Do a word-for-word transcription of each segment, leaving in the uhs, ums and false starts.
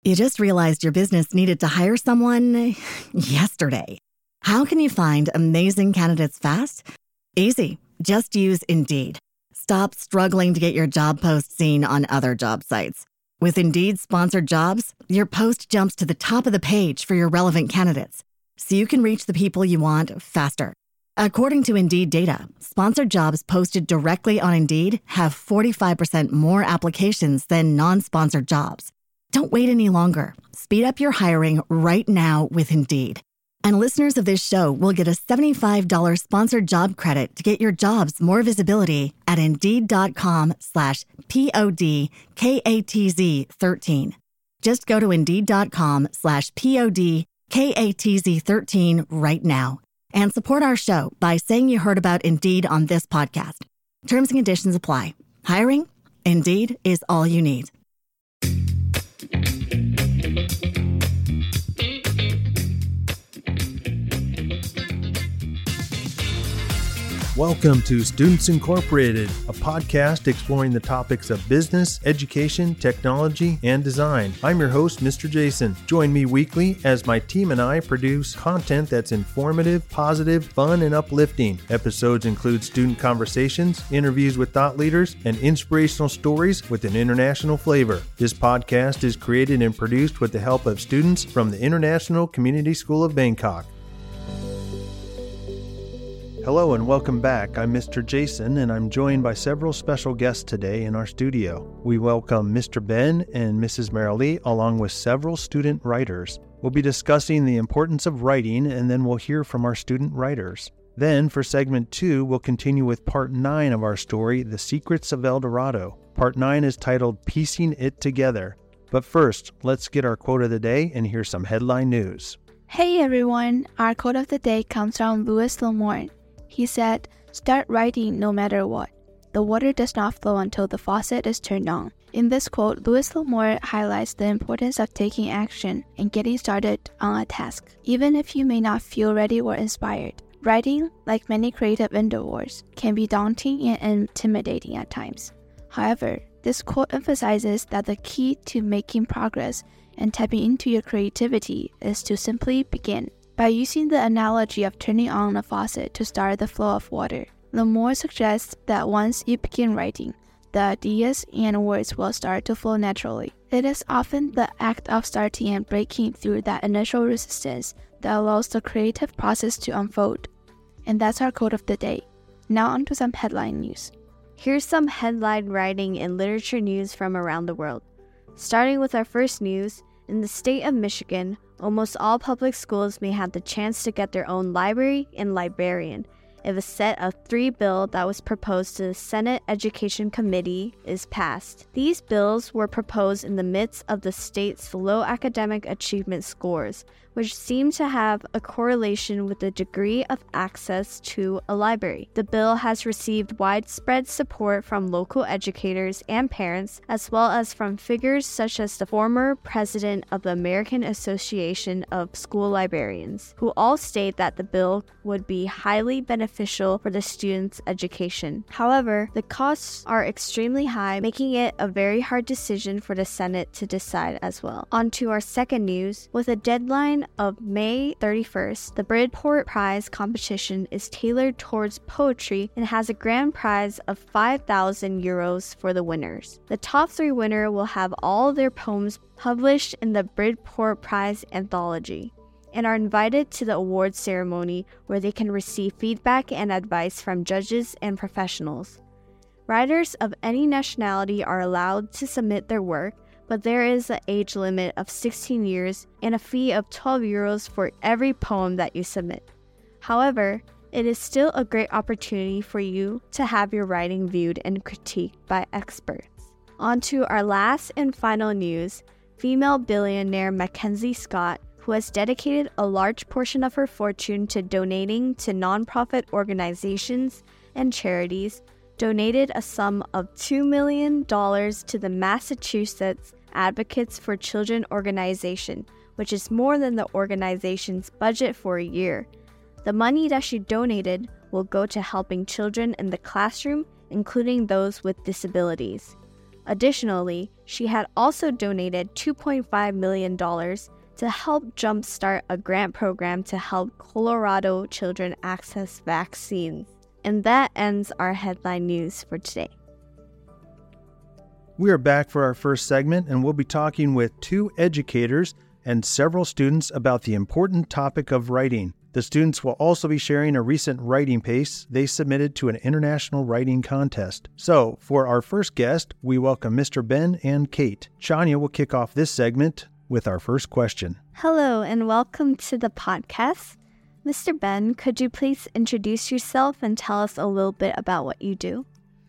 You just realized your business needed to hire someone yesterday. How can you find amazing candidates fast? Easy. Just use Indeed. Stop struggling to get your job post seen on other job sites. With Indeed sponsored jobs, your post jumps to the top of the page for your relevant candidates, so you can reach the people you want faster. According to Indeed data, sponsored jobs posted directly on Indeed have forty-five percent more applications than non-sponsored jobs. Don't wait any longer. Speed up your hiring right now with Indeed. And listeners of this show will get a seventy-five dollars sponsored job credit to get your jobs more visibility at Indeed.com slash P-O-D-K-A-T-Z 13. Just go to Indeed.com slash P-O-D-K-A-T-Z 13 right now and support our show by saying you heard about Indeed on this podcast. Terms and conditions apply. Hiring? Indeed is all you need. Welcome to Students Incorporated, a podcast exploring the topics of business, education, technology, and design. I'm your host, Mister Jason. Join me weekly as my team and I produce content that's informative, positive, fun, and uplifting. Episodes include student conversations, interviews with thought leaders, and inspirational stories with an international flavor. This podcast is created and produced with the help of students from the International Community School of Bangkok. Hello and welcome back. I'm Mister Jason and I'm joined by several special guests today in our studio. We welcome Mister Ben and Missus Marilee along with several student writers. We'll be discussing the importance of writing and then we'll hear from our student writers. Then for segment two, we'll continue with part nine of our story, The Secrets of El Dorado. Part nine is titled Piecing It Together. But first, let's get our quote of the day and hear some headline news. Hey everyone, our quote of the day comes from Louis L'Amour. He said, "Start writing no matter what. The water does not flow until the faucet is turned on." In this quote, Louis L'Amour highlights the importance of taking action and getting started on a task, even if you may not feel ready or inspired. Writing, like many creative endeavors, can be daunting and intimidating at times. However, this quote emphasizes that the key to making progress and tapping into your creativity is to simply begin. By using the analogy of turning on a faucet to start the flow of water, L'Amour suggests that once you begin writing, the ideas and words will start to flow naturally. It is often the act of starting and breaking through that initial resistance that allows the creative process to unfold. And that's our quote of the day. Now on to some headline news. Here's some headline writing and literature news from around the world. Starting with our first news, in the state of Michigan, almost all public schools may have the chance to get their own library and librarian if a set of three bill that was proposed to the Senate Education Committee is passed. These bills were proposed in the midst of the state's low academic achievement scores, which seem to have a correlation with the degree of access to a library. The bill has received widespread support from local educators and parents, as well as from figures such as the former president of the American Association of School Librarians, who all state that the bill would be highly beneficial for the students' education. However, the costs are extremely high, making it a very hard decision for the Senate to decide as well. On to our second news. With a deadline of May thirty-first, the Bridport Prize competition is tailored towards poetry and has a grand prize of five thousand euros for the winners. The top three winners will have all their poems published in the Bridport Prize anthology and are invited to the awards ceremony where they can receive feedback and advice from judges and professionals. Writers of any nationality are allowed to submit their work, but there is an age limit of sixteen years and a fee of twelve euros for every poem that you submit. However, it is still a great opportunity for you to have your writing viewed and critiqued by experts. On to our last and final news. Female billionaire Mackenzie Scott, who has dedicated a large portion of her fortune to donating to nonprofit organizations and charities, donated a sum of two million dollars to the Massachusetts Advocates for Children organization, which is more than the organization's budget for a year. The money that she donated will go to helping children in the classroom, including those with disabilities. Additionally, she had also donated two point five million dollars to help jumpstart a grant program to help Colorado children access vaccines. And that ends our headline news for today. We are back for our first segment, and we'll be talking with two educators and several students about the important topic of writing. The students will also be sharing a recent writing piece they submitted to an international writing contest. So, for our first guest, we welcome Mister Ben and Kate. Shania will kick off this segment with our first question. Hello, and welcome to the podcast. Mister Ben, could you please introduce yourself and tell us a little bit about what you do?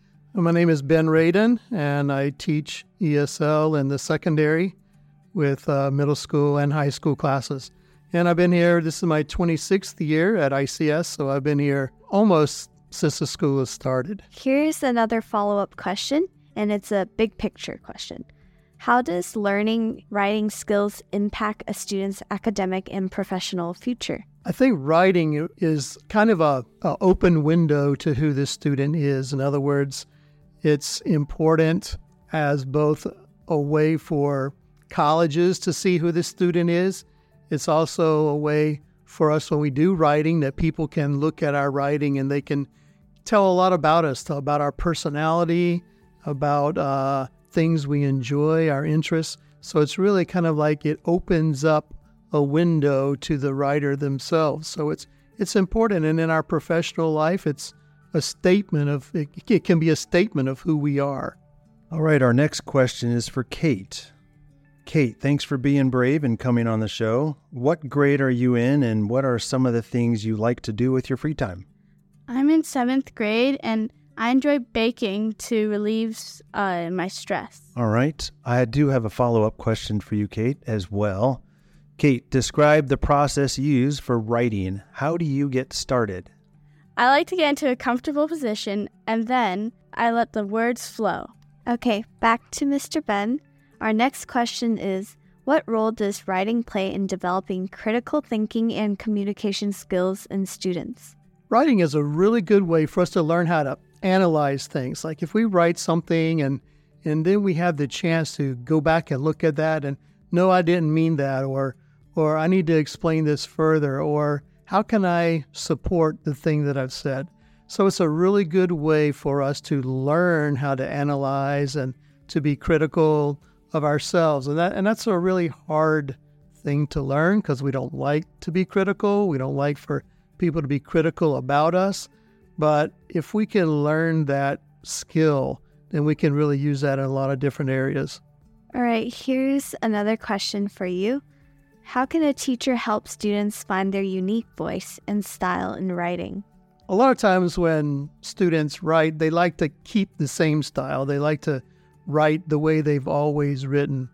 My name is Ben Radin, and I teach E S L in the secondary with uh, middle school and high school classes. And I've been here, this is my twenty-sixth year at I C S, so I've been here almost since the school has started. Here's another follow-up question, and it's a big picture question. How does learning writing skills impact a student's academic and professional future? I think writing is kind of a, a open window to who this student is. In other words, it's important as both a way for colleges to see who this student is. It's also a way for us when we do writing that people can look at our writing and they can tell a lot about us, about our personality, about uh, things we enjoy, our interests. So it's really kind of like it opens up a window to the writer themselves. So it's it's important. And in our professional life, it's a statement of, it, it can be a statement of who we are. All right, our next question is for Kate. Kate, thanks for being brave and coming on the show. What grade are you in, and what are some of the things you like to do with your free time? I'm in seventh grade, and I enjoy baking to relieve uh, my stress. All right. I do have a follow-up question for you, Kate, as well. Kate, describe the process you use for writing. How do you get started? I like to get into a comfortable position, and then I let the words flow. Okay, back to Mister Ben. Our next question is, what role does writing play in developing critical thinking and communication skills in students? Writing is a really good way for us to learn how to analyze things. Like if we write something and and then we have the chance to go back and look at that and, no, I didn't mean that, or or I need to explain this further, or how can I support the thing that I've said? So it's a really good way for us to learn how to analyze and to be critical of ourselves. And that and that's a really hard thing to learn because we don't like to be critical. We don't like for people to be critical about us. But if we can learn that skill, then we can really use that in a lot of different areas. All right, here's another question for you. How can a teacher help students find their unique voice and style in writing? A lot of times when students write, they like to keep the same style. They like to write the way they've always written.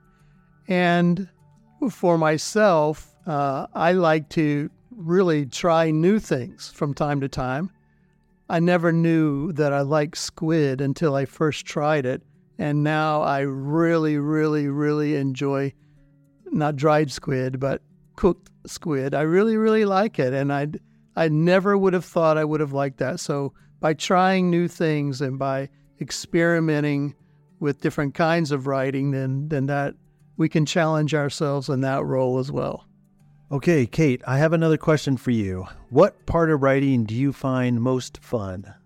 And for myself, uh, I like to really try new things from time to time. I never knew that I liked squid until I first tried it. And now I really, really, really enjoy not dried squid, but cooked squid. I really, really like it. And I I never would have thought I would have liked that. So by trying new things and by experimenting with different kinds of writing, then, then that we can challenge ourselves in that role as well. Okay, Kate, I have another question for you. What part of writing do you find most fun?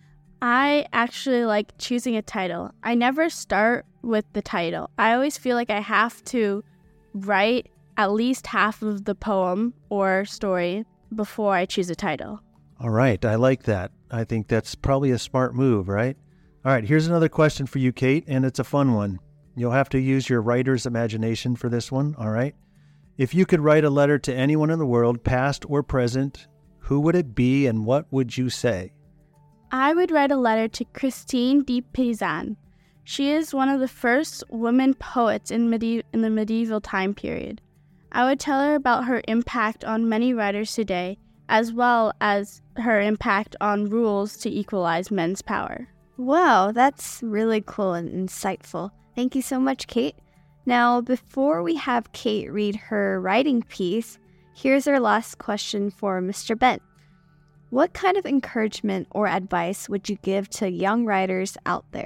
I actually like choosing a title. I never start with the title. I always feel like I have to write at least half of the poem or story before I choose a title. All right, I like that. I think that's probably a smart move, right? All right, here's another question for you, Kate, and it's a fun one. You'll have to use your writer's imagination for this one, all right? If you could write a letter to anyone in the world, past or present, who would it be and what would you say? I would write a letter to Christine de Pizan. She is one of the first women poets in, medi- in the medieval time period. I would tell her about her impact on many writers today, as well as her impact on rules to equalize men's power. Wow, that's really cool and insightful. Thank you so much, Kate. Now, before we have Kate read her writing piece, here's our last question for Mister Ben. What kind of encouragement or advice would you give to young writers out there?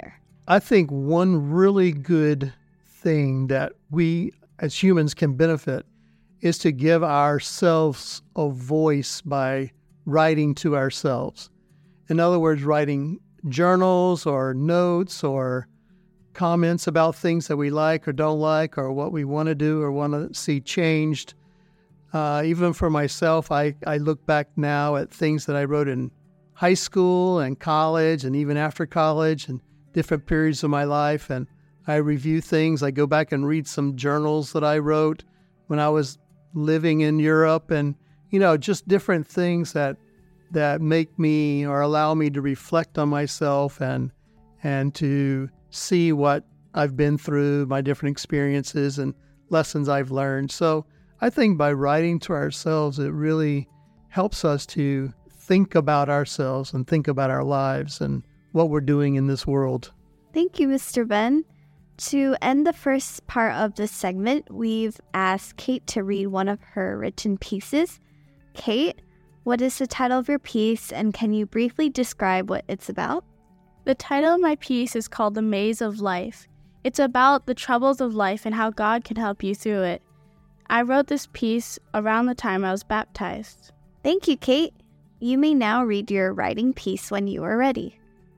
I think one really good thing that we as humans can benefit is to give ourselves a voice by writing to ourselves. In other words, writing journals or notes or comments about things that we like or don't like or what we want to do or want to see changed. Uh, even for myself, I, I look back now at things that I wrote in high school and college and even after college and different periods of my life, and I review things. I go back and read some journals that I wrote when I was living in Europe, and, you know, just different things that that make me or allow me to reflect on myself and and to see what I've been through, my different experiences and lessons I've learned. So I think by writing to ourselves, it really helps us to think about ourselves and think about our lives and what we're doing in this world. Thank you, Mister Ben. To end the first part of this segment, we've asked Kate to read one of her written pieces. Kate, what is the title of your piece, and can you briefly describe what it's about? The title of my piece is called The Maze of Life. It's about the troubles of life and how God can help you through it. I wrote this piece around the time I was baptized. Thank you, Kate. You may now read your writing piece when you are ready.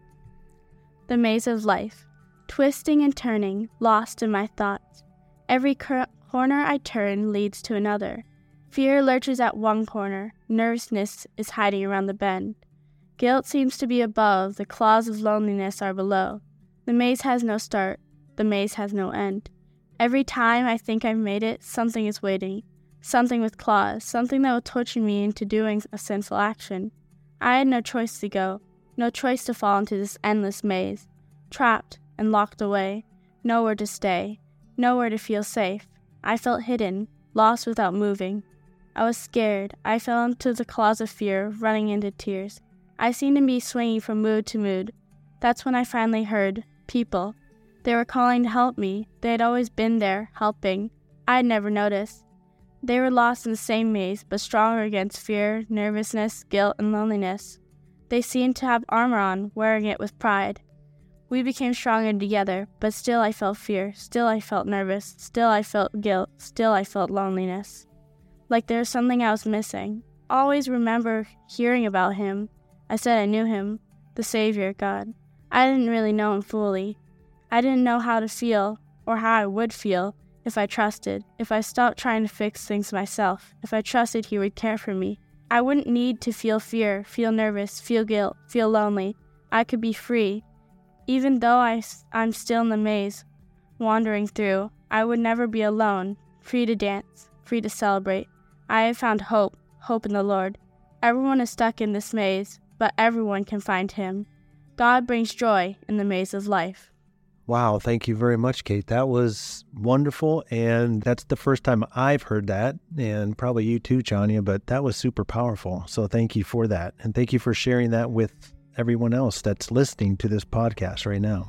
The Maze of Life. Twisting and turning, lost in my thoughts. Every cor- corner I turn leads to another. Fear lurches at one corner. Nervousness is hiding around the bend. Guilt seems to be above. The claws of loneliness are below. The maze has no start. The maze has no end. Every time I think I've made it, something is waiting. Something with claws. Something that will torture me into doing a sinful action. I had no choice to go. No choice to fall into this endless maze. Trapped and locked away, nowhere to stay, nowhere to feel safe. I felt hidden, lost without moving. I was scared. I fell into the claws of fear, running into tears. I seemed to be swinging from mood to mood. That's when I finally heard people. They were calling to help me. They had always been there, helping. I had never noticed. They were lost in the same maze, but stronger against fear, nervousness, guilt, and loneliness. They seemed to have armor on, wearing it with pride. We became stronger together, but still I felt fear, still I felt nervous, still I felt guilt, still I felt loneliness. Like there was something I was missing. Always remember hearing about him. I said I knew him, the Savior, God. I didn't really know him fully. I didn't know how to feel, or how I would feel, if I trusted, if I stopped trying to fix things myself, if I trusted he would care for me. I wouldn't need to feel fear, feel nervous, feel guilt, feel lonely. I could be free. Even though I, I'm still in the maze, wandering through, I would never be alone, free to dance, free to celebrate. I have found hope, hope in the Lord. Everyone is stuck in this maze, but everyone can find him. God brings joy in the maze of life. Wow, thank you very much, Kate. That was wonderful, and that's the first time I've heard that, and probably you too, Chania, but that was super powerful. So thank you for that, and thank you for sharing that with everyone else that's listening to this podcast right now.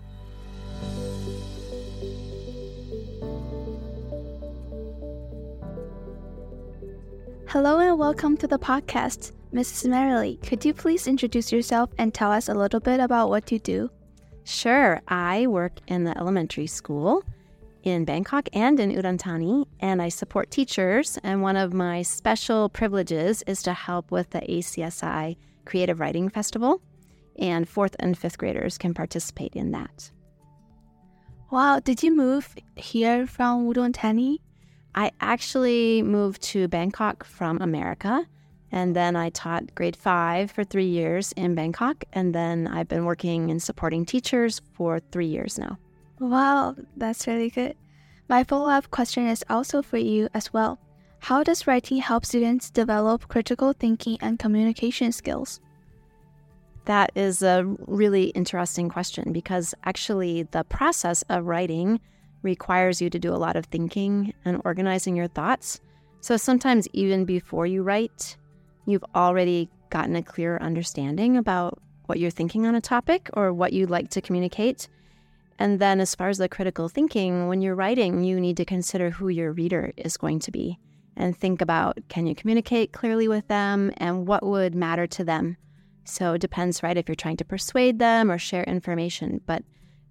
Hello and welcome to the podcast. Missus Merrily, could you please introduce yourself and tell us a little bit about what you do? Sure. I work in the elementary school in Bangkok and in Udon Thani, and I support teachers, and one of my special privileges is to help with the A C S I Creative Writing Festival. And fourth and fifth graders can participate in that. Wow, did you move here from Udon Thani? I actually moved to Bangkok from America, and then I taught grade five for three years in Bangkok, and then I've been working and supporting teachers for three years now. Wow, that's really good. My follow-up question is also for you as well. How does writing help students develop critical thinking and communication skills? That is a really interesting question because actually the process of writing requires you to do a lot of thinking and organizing your thoughts. So sometimes even before you write, you've already gotten a clearer understanding about what you're thinking on a topic or what you'd like to communicate. And then as far as the critical thinking, when you're writing, you need to consider who your reader is going to be and think about, can you communicate clearly with them and what would matter to them? So it depends, right, if you're trying to persuade them or share information. But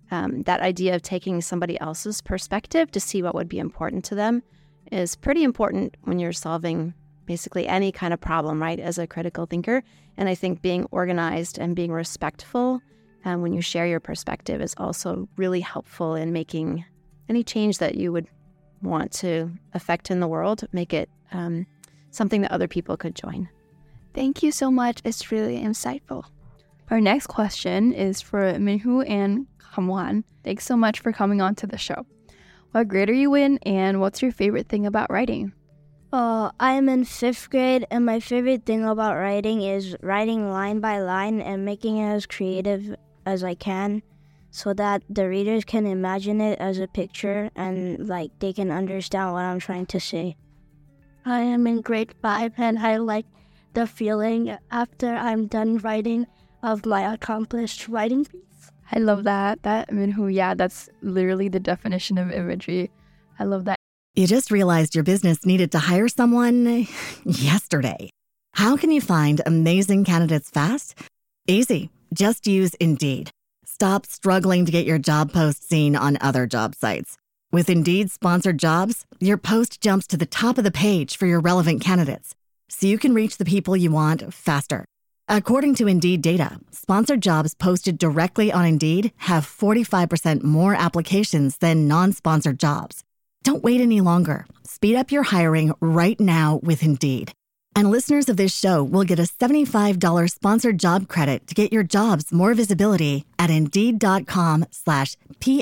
um, that idea of taking somebody else's perspective to see what would be important to them is pretty important when you're solving basically any kind of problem, right, as a critical thinker. And I think being organized and being respectful um, when you share your perspective is also really helpful in making any change that you would want to affect in the world, make it um, something that other people could join. Thank you so much. It's really insightful. Our next question is for Minhoo and Hamwan. Thanks so much for coming on to the show. What grade are you in, and what's your favorite thing about writing? Uh, I'm in fifth grade, and my favorite thing about writing is writing line by line and making it as creative as I can so that the readers can imagine it as a picture and, like, they can understand what I'm trying to say. I am in grade five, and I like the feeling after I'm done writing of my accomplished writing piece. I love that. That, Minhoo, yeah, that's literally the definition of imagery. I love that. You just realized your business needed to hire someone yesterday. How can you find amazing candidates fast? Easy. Just use Indeed. Stop struggling to get your job post seen on other job sites. With Indeed sponsored jobs, your post jumps to the top of the page for your relevant candidates, so you can reach the people you want faster. According to Indeed data, sponsored jobs posted directly on Indeed have forty-five percent more applications than non-sponsored jobs. Don't wait any longer. Speed up your hiring right now with Indeed. And listeners of this show will get a seventy-five dollars sponsored job credit to get your jobs more visibility at Indeed.com slash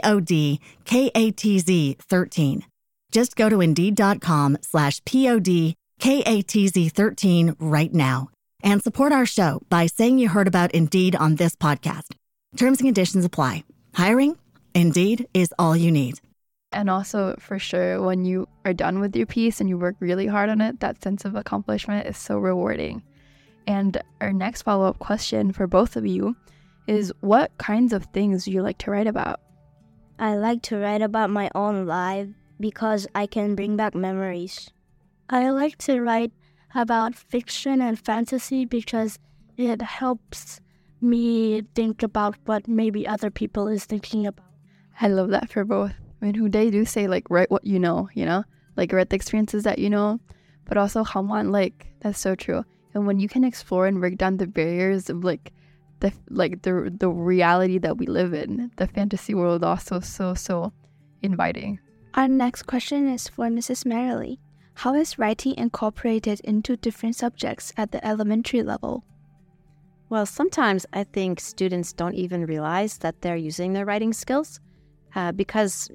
P-O-D-K-A-T-Z 13. Just go to Indeed.com slash P-O-D-K-A-T-Z 13 right now. And support our show by saying you heard about Indeed on this podcast. Terms and conditions apply. Hiring? Indeed is all you need. And also, for sure, when you are done with your piece and you work really hard on it, that sense of accomplishment is so rewarding. And our next follow-up question for both of you is, what kinds of things do you like to write about? I like to write about my own life because I can bring back memories. I like to write about fiction and fantasy because it helps me think about what maybe other people is thinking about. I love that for both. I mean, who they do say, like, write what you know, you know? Like, write the experiences that you know. But also, Hamwan, like, that's so true. And when you can explore and break down the barriers of, like, the like the the reality that we live in, the fantasy world also so, so inviting. Our next question is for Missus Merrily. How is writing incorporated into different subjects at the elementary level? Well, sometimes I think students don't even realize that they're using their writing skills uh, because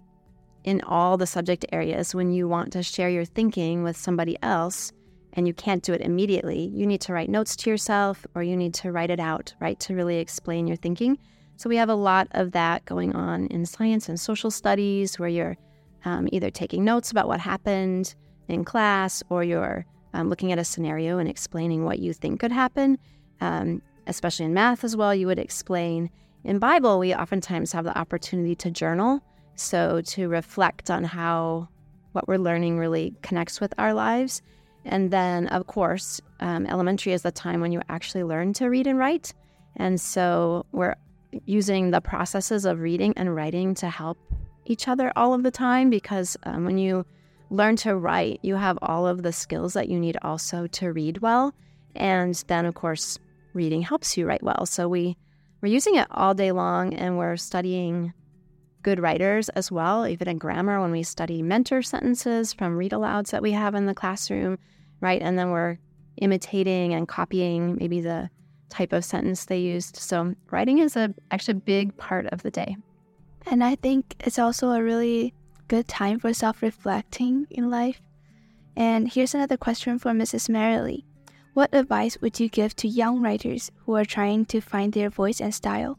in all the subject areas, when you want to share your thinking with somebody else and you can't do it immediately, you need to write notes to yourself or you need to write it out, right, to really explain your thinking. So we have a lot of that going on in science and social studies where you're um, either taking notes about what happened in class, or you're um, looking at a scenario and explaining what you think could happen. Um, especially in math as well, you would explain. In Bible, we oftentimes have the opportunity to journal, so to reflect on how what we're learning really connects with our lives. And then, of course, um, elementary is the time when you actually learn to read and write. And so we're using the processes of reading and writing to help each other all of the time, because um, when you learn to write, you have all of the skills that you need also to read well. And then, of course, reading helps you write well. So we, we're using it all day long, and we're studying good writers as well, even in grammar when we study mentor sentences from read-alouds that we have in the classroom, right? And then we're imitating and copying maybe the type of sentence they used. So writing is a actually a big part of the day. And I think it's also a really good time for self-reflecting in life. And here's another question for Missus Merrily. What advice would you give to young writers who are trying to find their voice and style?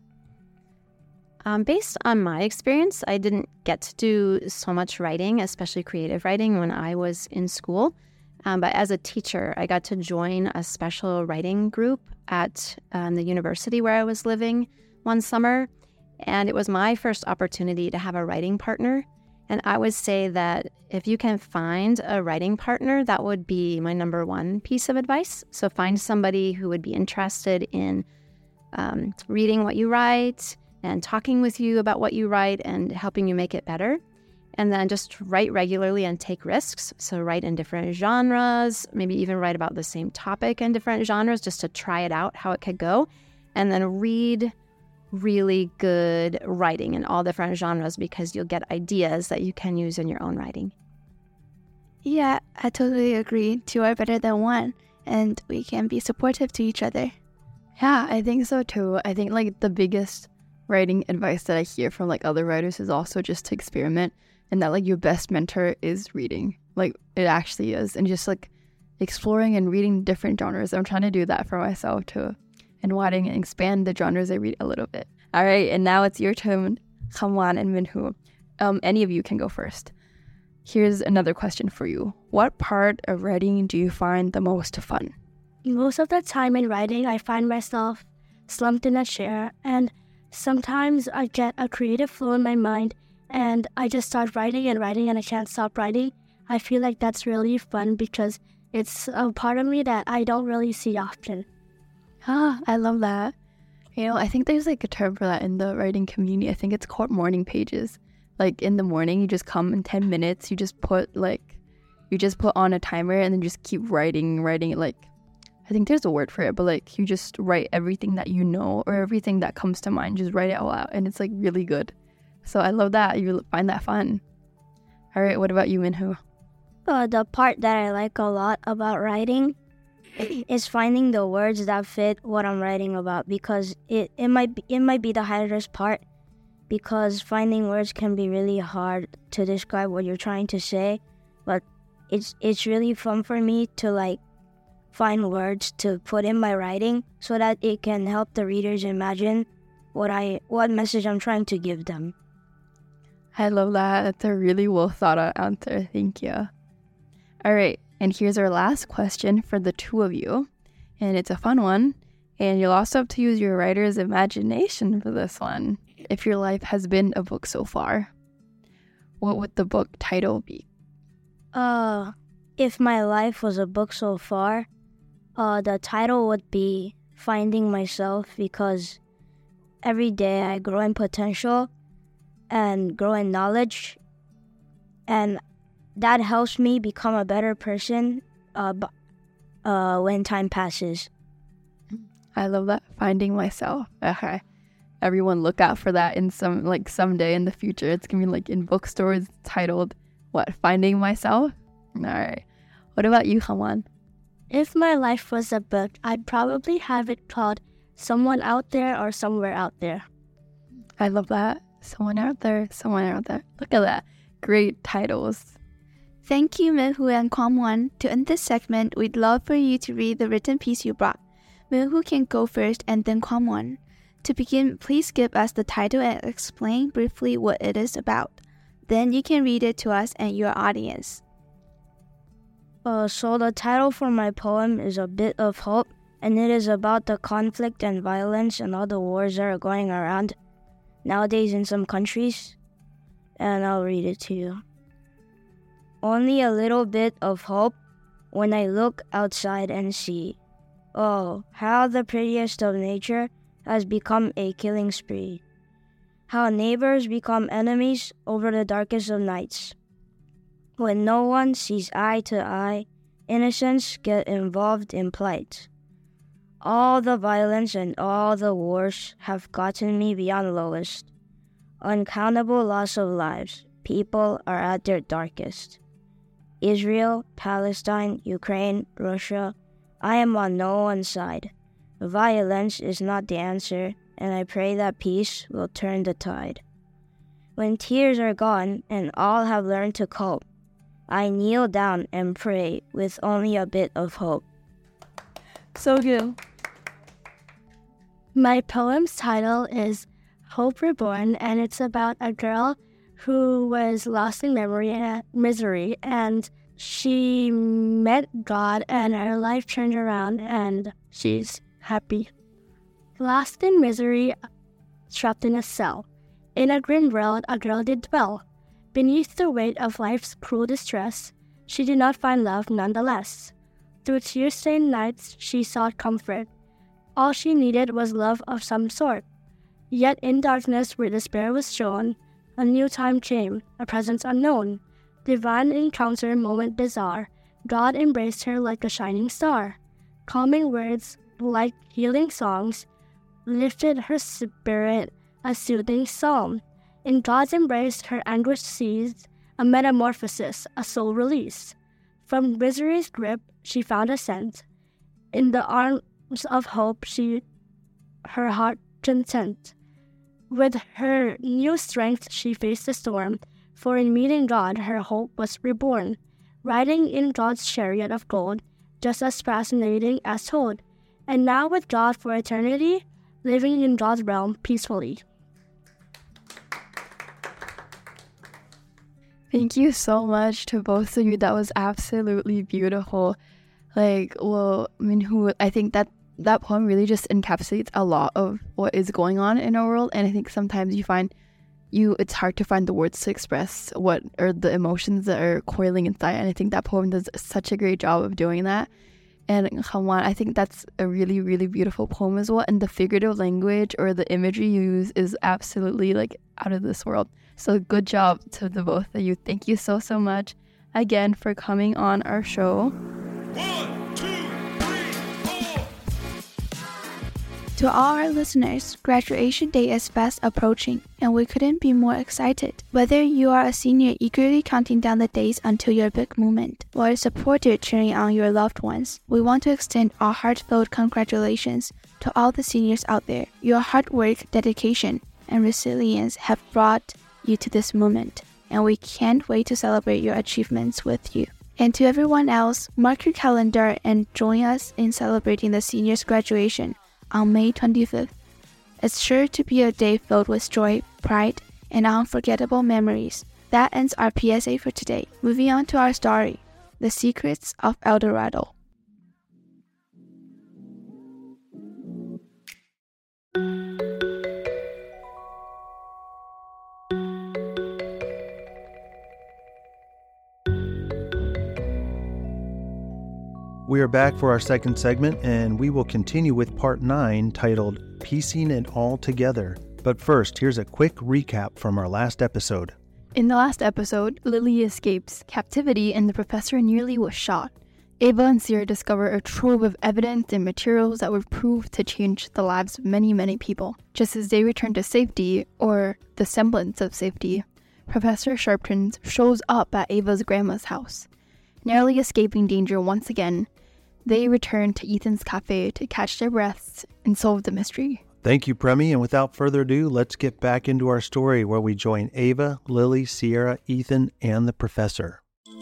Um, based on my experience, I didn't get to do so much writing, especially creative writing, when I was in school. Um, but as a teacher, I got to join a special writing group at um, the university where I was living one summer. And it was my first opportunity to have a writing partner. And I would say that if you can find a writing partner, that would be my number one piece of advice. So find somebody who would be interested in um, reading what you write and talking with you about what you write and helping you make it better. And then just write regularly and take risks. So write in different genres, maybe even write about the same topic in different genres just to try it out, how it could go. And then read really good writing in all different genres because you'll get ideas that you can use in your own writing. Yeah, I totally agree. Two are better than one, and we can be supportive to each other. Yeah, I think so too. I think like the biggest writing advice that I hear from like other writers is also just to experiment, and that like your best mentor is reading. Like it actually is, and just like exploring and reading different genres. I'm trying to do that for myself too, and writing and expand the genres I read a little bit. All right, and now it's your turn, Khamwan and Minhu. Um, any of you can go first. Here's another question for you. What part of writing do you find the most fun? Most of the time in writing, I find myself slumped in a chair, and sometimes I get a creative flow in my mind, and I just start writing and writing, and I can't stop writing. I feel like that's really fun because it's a part of me that I don't really see often. Ah, I love that. You know, I think there's like a term for that in the writing community. I think it's called morning pages. Like in the morning, you just come in ten minutes, you just put like, you just put on a timer and then just keep writing, writing it like, I think there's a word for it, but like you just write everything that you know or everything that comes to mind, just write it all out, and it's like really good. So I love that. You find that fun. All right, what about you, Minhu? Uh, the part that I like a lot about writing is finding the words that fit what I'm writing about, because it, it might be, it might be the hardest part, because finding words can be really hard to describe what you're trying to say, but it's it's really fun for me to like find words to put in my writing so that it can help the readers imagine what I what message I'm trying to give them. I love that. That's a really well thought out answer. Thank you. All right, and here's our last question for the two of you, and it's a fun one, and you'll also have to use your writer's imagination for this one. If your life has been a book so far, what would the book title be? Uh, if my life was a book so far, uh, the title would be Finding Myself, because every day I grow in potential and grow in knowledge, and that helps me become a better person uh, b- uh, when time passes. I love that. Finding myself. Okay. Everyone look out for that in some, like someday in the future. It's going to be like in bookstores titled, what, Finding Myself? All right. What about you, Khamwan? If my life was a book, I'd probably have it called Someone Out There or Somewhere Out There. I love that. Someone out there, someone out there. Look at that. Great titles. Thank you, Minhu and Khamwan. To end this segment, we'd love for you to read the written piece you brought. Minhu can go first and then Khamwan. To begin, please give us the title and explain briefly what it is about. Then you can read it to us and your audience. Uh, so the title for my poem is A Bit of Hope, and it is about the conflict and violence and all the wars that are going around nowadays in some countries. And I'll read it to you. Only a little bit of hope when I look outside and see, oh, how the prettiest of nature has become a killing spree. How neighbors become enemies over the darkest of nights. When no one sees eye to eye, innocents get involved in plight. All the violence and all the wars have gotten me beyond lowest. Uncountable loss of lives. People are at their darkest. Israel, Palestine, Ukraine, Russia, I am on no one's side. Violence is not the answer, and I pray that peace will turn the tide. When tears are gone and all have learned to cope, I kneel down and pray with only a bit of hope. So good. My poem's title is Hope Reborn, and it's about a girl who was lost in memory and misery, and she met God and her life turned around and she's happy. Lost in misery, trapped in a cell. In a grim world, a girl did dwell. Beneath the weight of life's cruel distress, she did not find love nonetheless. Through tear-stained nights, she sought comfort. All she needed was love of some sort. Yet in darkness where despair was shown, a new time came, a presence unknown. Divine encounter, moment bizarre. God embraced her like a shining star. Calming words, like healing songs, lifted her spirit, a soothing psalm. In God's embrace, her anguish ceased, a metamorphosis, a soul release. From misery's grip, she found ascent. In the arms of hope, she her heart content. With her new strength, she faced the storm, for in meeting God, her hope was reborn. Riding in God's chariot of gold, just as fascinating as told. And now with God for eternity, living in God's realm peacefully. Thank you so much to both of you. That was absolutely beautiful. Like, well, Minhoo, I think that that poem really just encapsulates a lot of what is going on in our world. And I think sometimes you find you it's hard to find the words to express what are the emotions that are coiling inside. And I think that poem does such a great job of doing that. And Khawan, I think that's a really, really beautiful poem as well. And the figurative language or the imagery you use is absolutely like out of this world. So good job to the both of you. Thank you so, so much again for coming on our show. One, two, three, four. To all our listeners, graduation day is fast approaching, and we couldn't be more excited. Whether you are a senior eagerly counting down the days until your big moment, or a supporter cheering on your loved ones, we want to extend our heartfelt congratulations to all the seniors out there. Your hard work, dedication, and resilience have brought you to this moment, and we can't wait to celebrate your achievements with you. And to everyone else, mark your calendar and join us in celebrating the seniors' graduation on May twenty-fifth. It's sure to be a day filled with joy, pride, and unforgettable memories. That ends our P S A for today. Moving on to our story, The Secrets of El Dorado. We are back for our second segment, and we will continue with part nine, titled Piecing It All Together. But first, here's a quick recap from our last episode. In the last episode, Lily escapes captivity and the professor nearly was shot. Ava and Sierra discover a trove of evidence and materials that would prove to change the lives of many, many people. Just as they return to safety, or the semblance of safety, Professor Sharpton shows up at Ava's grandma's house. Narrowly escaping danger once again, they return to Ethan's cafe to catch their breaths and solve the mystery. Thank you, Premi, and without further ado, let's get back into our story where we join Ava, Lily, Sierra, Ethan, and the professor.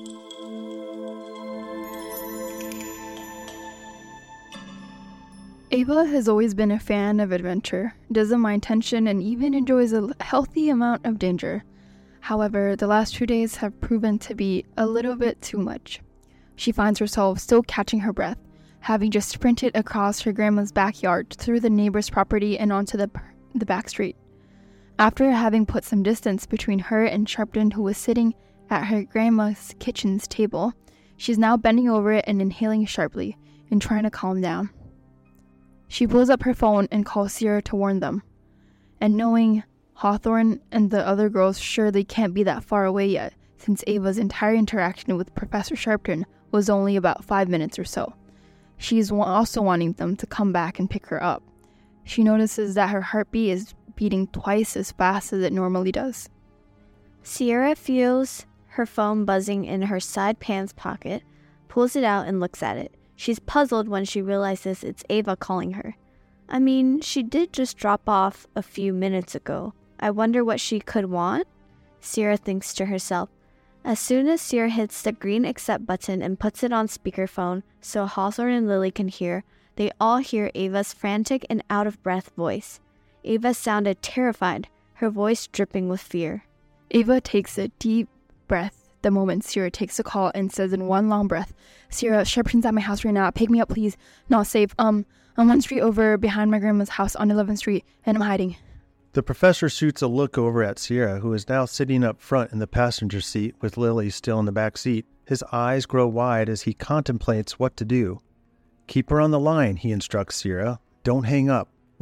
Ava has always been a fan of adventure, doesn't mind tension, and even enjoys a healthy amount of danger. However, the last two days have proven to be a little bit too much. She finds herself still catching her breath, having just sprinted across her grandma's backyard, through the neighbor's property and onto the, the back street. After having put some distance between her and Sharpton, who was sitting at her grandma's kitchen's table, she's now bending over it and inhaling sharply and trying to calm down. She pulls up her phone and calls Sierra to warn them. And knowing Hawthorne and the other girls surely can't be that far away yet, since Ava's entire interaction with Professor Sharpton was only about five minutes or so. She's also wanting them to come back and pick her up. She notices that her heartbeat is beating twice as fast as it normally does. Sierra feels her phone buzzing in her side pants pocket, pulls it out and looks at it. She's puzzled when she realizes it's Ava calling her. I mean, she did just drop off a few minutes ago. I wonder what she could want? Sierra thinks to herself. As soon as Sierra hits the green accept button and puts it on speakerphone so Hawthorne and Lily can hear, they all hear Ava's frantic and out-of-breath voice. Ava sounded terrified, her voice dripping with fear. Ava takes a deep breath the moment Sierra takes the call and says in one long breath, Sierra, Sharpton's at my house right now. Pick me up, please. Not safe. Um, I'm one street over behind my grandma's house on eleventh street, and I'm hiding. The professor shoots a look over at Sierra, who is now sitting up front in the passenger seat with Lily still in the back seat. His eyes grow wide as he contemplates what to do. Keep her on the line, he instructs Sierra. Don't hang up.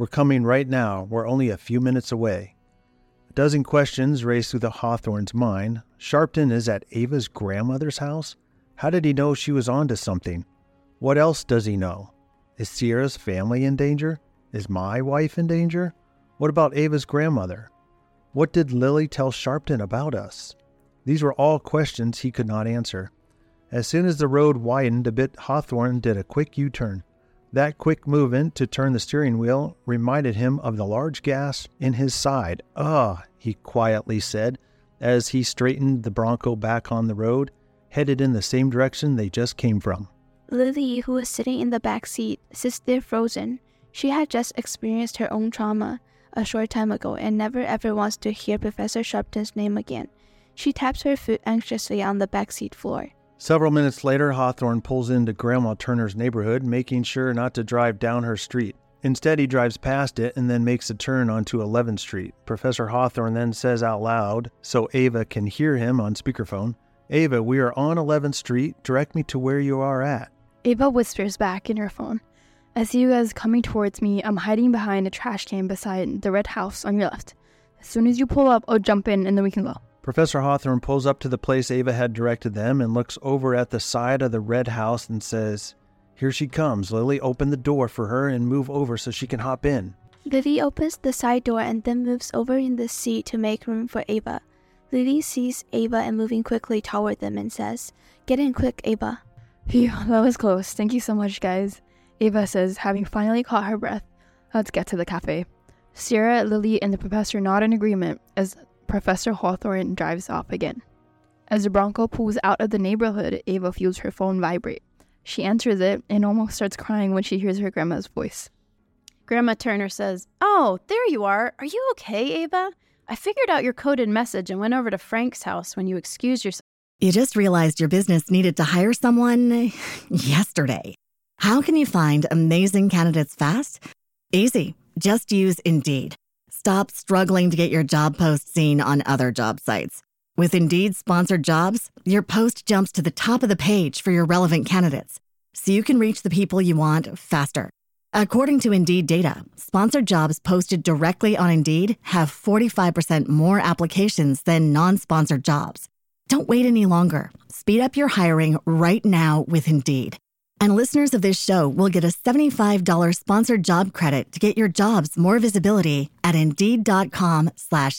We're coming right now. We're only a few minutes away. A dozen questions raced through the Hawthorne's mind. Sharpton is at Ava's grandmother's house? How did he know she was onto something? What else does he know? Is Sierra's family in danger? Is my wife in danger? What about Ava's grandmother? What did Lily tell Sharpton about us? These were all questions he could not answer. As soon as the road widened a bit, Hawthorne did a quick U-turn. That quick movement to turn the steering wheel reminded him of the large gas in his side. "Ugh," he quietly said as he straightened the Bronco back on the road, headed in the same direction they just came from. Lily, who was sitting in the back seat, sits there frozen. She had just experienced her own trauma a short time ago and never ever wants to hear Professor Sharpton's name again. She taps her foot anxiously on the backseat floor. Several minutes later, Hawthorne pulls into Grandma Turner's neighborhood, making sure not to drive down her street. Instead, he drives past it and then makes a turn onto eleventh Street. Professor Hawthorne then says out loud, so Ava can hear him on speakerphone, "Ava, we are on eleventh Street. Direct me to where you are at." Ava whispers back in her phone, "I see you guys coming towards me. I'm hiding behind a trash can beside the red house on your left. As soon as you pull up, I'll jump in and then we can go." Professor Hawthorne pulls up to the place Ava had directed them and looks over at the side of the red house and says, "Here she comes. Lily, open the door for her and move over so she can hop in." Lily opens the side door and then moves over in the seat to make room for Ava. Lily sees Ava and moving quickly toward them and says, "Get in quick, Ava." Phew, that was close. Thank you so much, guys. Ava says, having finally caught her breath. Let's get to the cafe. Sierra, Lily, and the professor nod in agreement as Professor Hawthorne drives off again. As the Bronco pulls out of the neighborhood, Ava feels her phone vibrate. She answers it and almost starts crying when she hears her grandma's voice. Grandma Turner says, "Oh, there you are. Are you okay, Ava? I figured out your coded message and went over to Frank's house when you excused yourself." You just realized your business needed to hire someone yesterday. How can you find amazing candidates fast? Easy. Just use Indeed. Stop struggling to get your job post seen on other job sites. With Indeed sponsored jobs, your post jumps to the top of the page for your relevant candidates, so you can reach the people you want faster. According to Indeed data, sponsored jobs posted directly on Indeed have forty-five percent more applications than non-sponsored jobs. Don't wait any longer. Speed up your hiring right now with Indeed. And listeners of this show will get a seventy-five dollars sponsored job credit to get your jobs more visibility at Indeed.com slash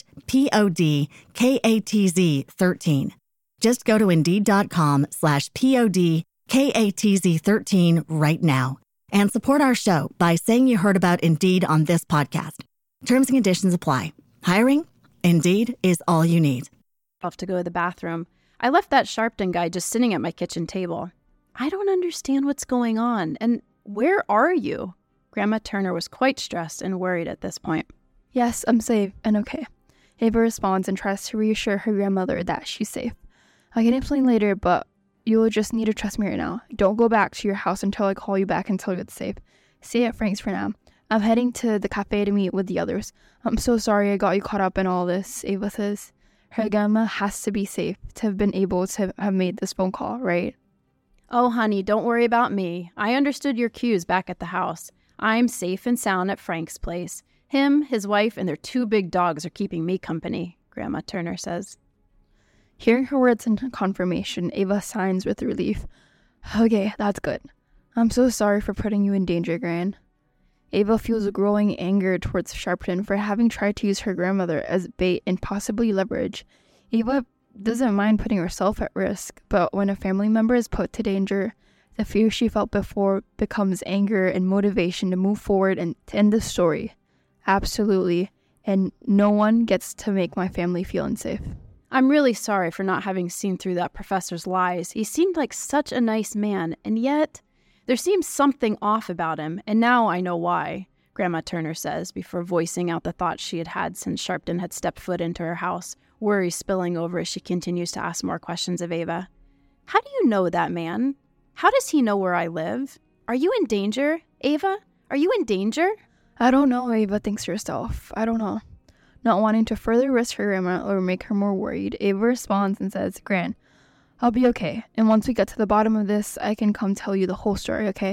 P-O-D-K-A-T-Z 13. Just go to Indeed.com slash P-O-D-K-A-T-Z 13 right now and support our show by saying you heard about Indeed on this podcast. Terms and conditions apply. Hiring? Indeed is all you need. Off to go to the bathroom. I left that Sharpton guy just sitting at my kitchen table. I don't understand what's going on. And where are you? Grandma Turner was quite stressed and worried at this point. Yes, I'm safe and okay. Ava responds and tries to reassure her grandmother that she's safe. I can explain later, but you'll just need to trust me right now. Don't go back to your house until I call you back and tell you it's safe. Stay at Frank's for now. I'm heading to the cafe to meet with the others. I'm so sorry I got you caught up in all this, Ava says. Her grandma has to be safe to have been able to have made this phone call, right? Oh, honey, don't worry about me. I understood your cues back at the house. I'm safe and sound at Frank's place. Him, his wife, and their two big dogs are keeping me company, Grandma Turner says. Hearing her words in confirmation, Ava signs with relief. Okay, that's good. I'm so sorry for putting you in danger, Gran. Ava feels a growing anger towards Sharpton for having tried to use her grandmother as bait and possibly leverage. Ava doesn't mind putting herself at risk, but when a family member is put to danger, the fear she felt before becomes anger and motivation to move forward and to end the story. Absolutely. And no one gets to make my family feel unsafe. I'm really sorry for not having seen through that professor's lies. He seemed like such a nice man, and yet there seems something off about him, and now I know why, Grandma Turner says, before voicing out the thoughts she had had since Sharpton had stepped foot into her house, worry spilling over as she continues to ask more questions of Ava. How do you know that man? How does he know where I live? Are you in danger, Ava? Are you in danger? I don't know, Ava thinks to herself. I don't know. Not wanting to further risk her grandma or make her more worried, Ava responds and says, Gran, I'll be okay. And once we get to the bottom of this, I can come tell you the whole story, okay?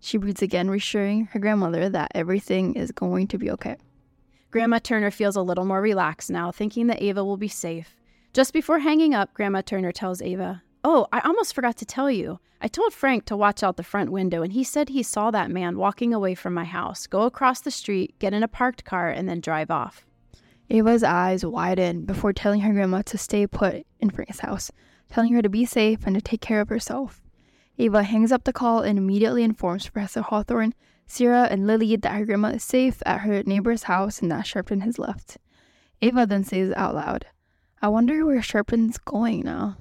She breathes again, reassuring her grandmother that everything is going to be okay. Grandma Turner feels a little more relaxed now, thinking that Ava will be safe. Just before hanging up, Grandma Turner tells Ava, "Oh, I almost forgot to tell you. I told Frank to watch out the front window, and he said he saw that man walking away from my house, go across the street, get in a parked car, and then drive off." Ava's eyes widen before telling her grandma to stay put in Frank's house, telling her to be safe and to take care of herself. Ava hangs up the call and immediately informs Professor Hawthorne, Sierra, and Lily that her grandma is safe at her neighbor's house and that Sharpton has left. Ava then says out loud, "I wonder where Sharpton's going now."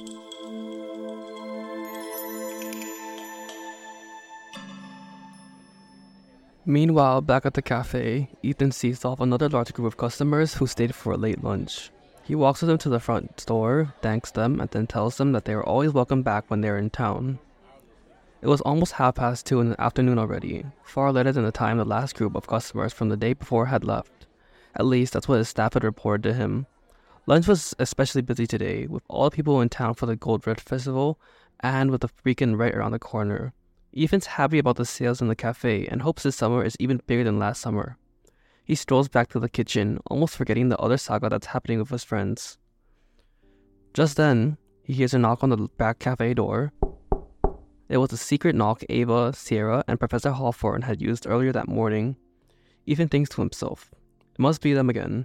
Meanwhile, back at the cafe, Ethan sees off another large group of customers who stayed for a late lunch. He walks with them to the front door, thanks them, and then tells them that they are always welcome back when they are in town. It was almost half past two in the afternoon already, far later than the time the last group of customers from the day before had left. At least, that's what his staff had reported to him. Lunch was especially busy today, with all the people in town for the Gold Red Festival, and with the weekend right around the corner. Ethan's happy about the sales in the cafe and hopes this summer is even bigger than last summer. He strolls back to the kitchen, almost forgetting the other saga that's happening with his friends. Just then, he hears a knock on the back cafe door. It was a secret knock Ava, Sierra, and Professor Hawthorne had used earlier that morning. Ethan thinks to himself, it must be them again.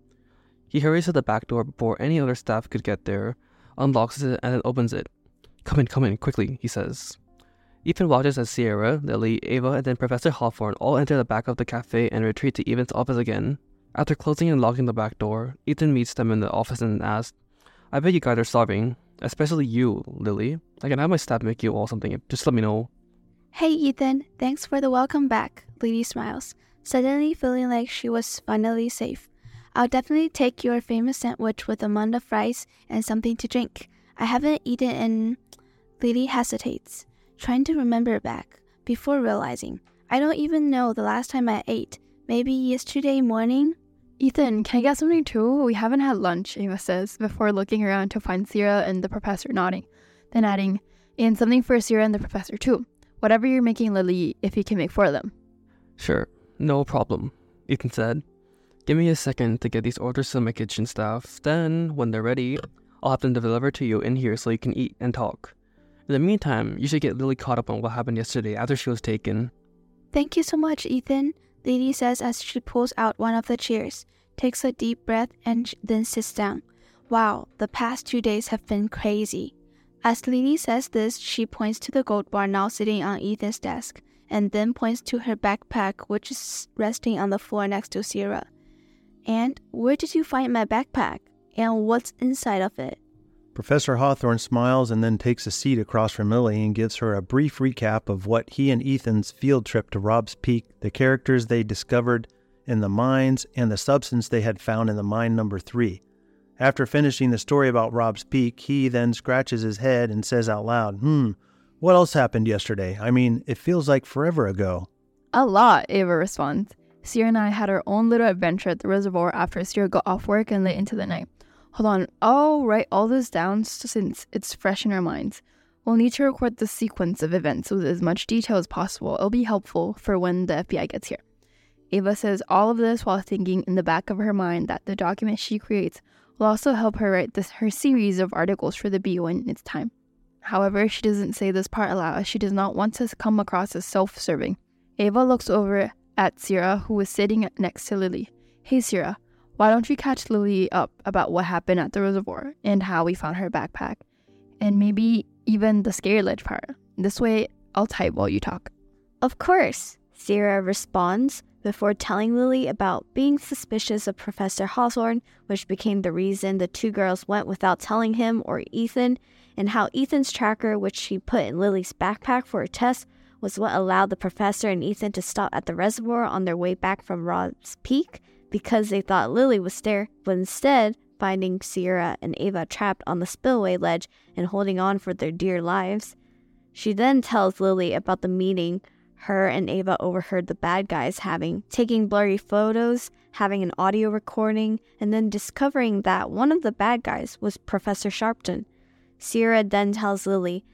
He hurries to the back door before any other staff could get there, unlocks it, and then opens it. "Come in, come in, quickly," he says. Ethan watches as Sierra, Lily, Ava, and then Professor Hawthorne all enter the back of the cafe and retreat to Ethan's office again. After closing and locking the back door, Ethan meets them in the office and asks, "I bet you guys are starving, especially you, Lily. I can have my staff make you all something, just let me know." Hey Ethan, thanks for the welcome back, Lily smiles, suddenly feeling like she was finally safe. "I'll definitely take your famous sandwich with Amanda fries and something to drink. I haven't eaten in..." Lily hesitates, trying to remember back, before realizing, "I don't even know the last time I ate. Maybe yesterday morning?" "Ethan, can I get something too? We haven't had lunch," Ava says, before looking around to find Sierra and the professor nodding, then adding, "And something for Sierra and the professor too. Whatever you're making, Lily, if you can make for them." "Sure, no problem," Ethan said. "Give me a second to get these orders to my kitchen staff, then, when they're ready, I'll have them delivered to you in here so you can eat and talk. In the meantime, you should get Lily caught up on what happened yesterday after she was taken." "Thank you so much, Ethan," Lily says as she pulls out one of the chairs, takes a deep breath, and then sits down. Wow, the past two days have been crazy. As Lily says this, she points to the gold bar now sitting on Ethan's desk, and then points to her backpack, which is resting on the floor next to Sierra. "And where did you find my backpack? And what's inside of it?" Professor Hawthorne smiles and then takes a seat across from Lily and gives her a brief recap of what he and Ethan's field trip to Rob's Peak, the characters they discovered in the mines, and the substance they had found in the mine number three. After finishing the story about Rob's Peak, he then scratches his head and says out loud, Hmm, what else happened yesterday? I mean, it feels like forever ago." "A lot," Ava responds. "Sierra and I had our own little adventure at the reservoir after Sierra got off work and late into the night. Hold on, I'll write all this down since it's fresh in our minds. We'll need to record the sequence of events with as much detail as possible. It'll be helpful for when the F B I gets here." Ava says all of this while thinking in the back of her mind that the document she creates will also help her write this her series of articles for the Bee when it's time. However, she doesn't say this part aloud as she does not want to come across as self-serving. Ava looks over at Sierra, who is sitting next to Lily. "Hey Sierra, why don't you catch Lily up about what happened at the reservoir and how we found her backpack? And maybe even the scary ledge part. This way, I'll type while you talk." "Of course," Sierra responds, before telling Lily about being suspicious of Professor Hawthorne, which became the reason the two girls went without telling him or Ethan, and how Ethan's tracker, which she put in Lily's backpack for a test, was what allowed the professor and Ethan to stop at the reservoir on their way back from Rob's Peak, because they thought Lily was there, but instead finding Sierra and Ava trapped on the spillway ledge and holding on for their dear lives. She then tells Lily about the meeting her and Ava overheard the bad guys having, taking blurry photos, having an audio recording, and then discovering that one of the bad guys was Professor Sharpton. Sierra then tells Lily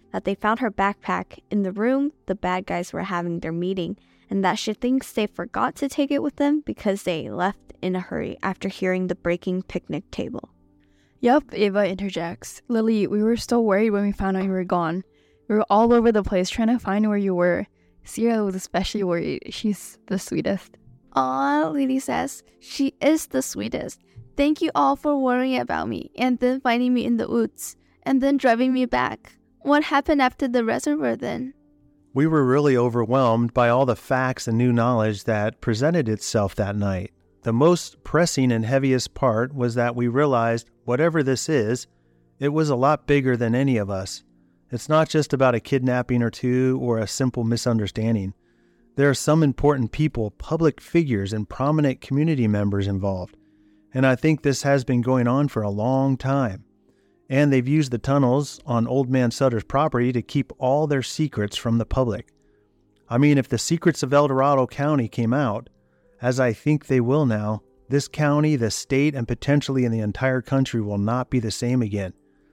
that they found her backpack in the room the bad guys were having their meeting, and that she thinks they forgot to take it with them because they left in a hurry after hearing the breaking picnic table. Yup, Ava interjects. Lily, we were so worried when we found out you were gone. We were all over the place trying to find where you were. Sierra was especially worried. She's the sweetest. Aw, Lily says, she is the sweetest. Thank you all for worrying about me and then finding me in the woods and then driving me back. What happened after the reservoir then? We were really overwhelmed by all the facts and new knowledge that presented itself that night. The most pressing and heaviest part was that we realized, whatever this is, it was a lot bigger than any of us. It's not just about a kidnapping or two or a simple misunderstanding. There are some important people, public figures, and prominent community members involved. And I think this has been going on for a long time. And they've used the tunnels on Old Man Sutter's property to keep all their secrets from the public. I mean, if the secrets of El Dorado County came out, as I think they will now, this county, the state, and potentially in the entire country will not be the same again.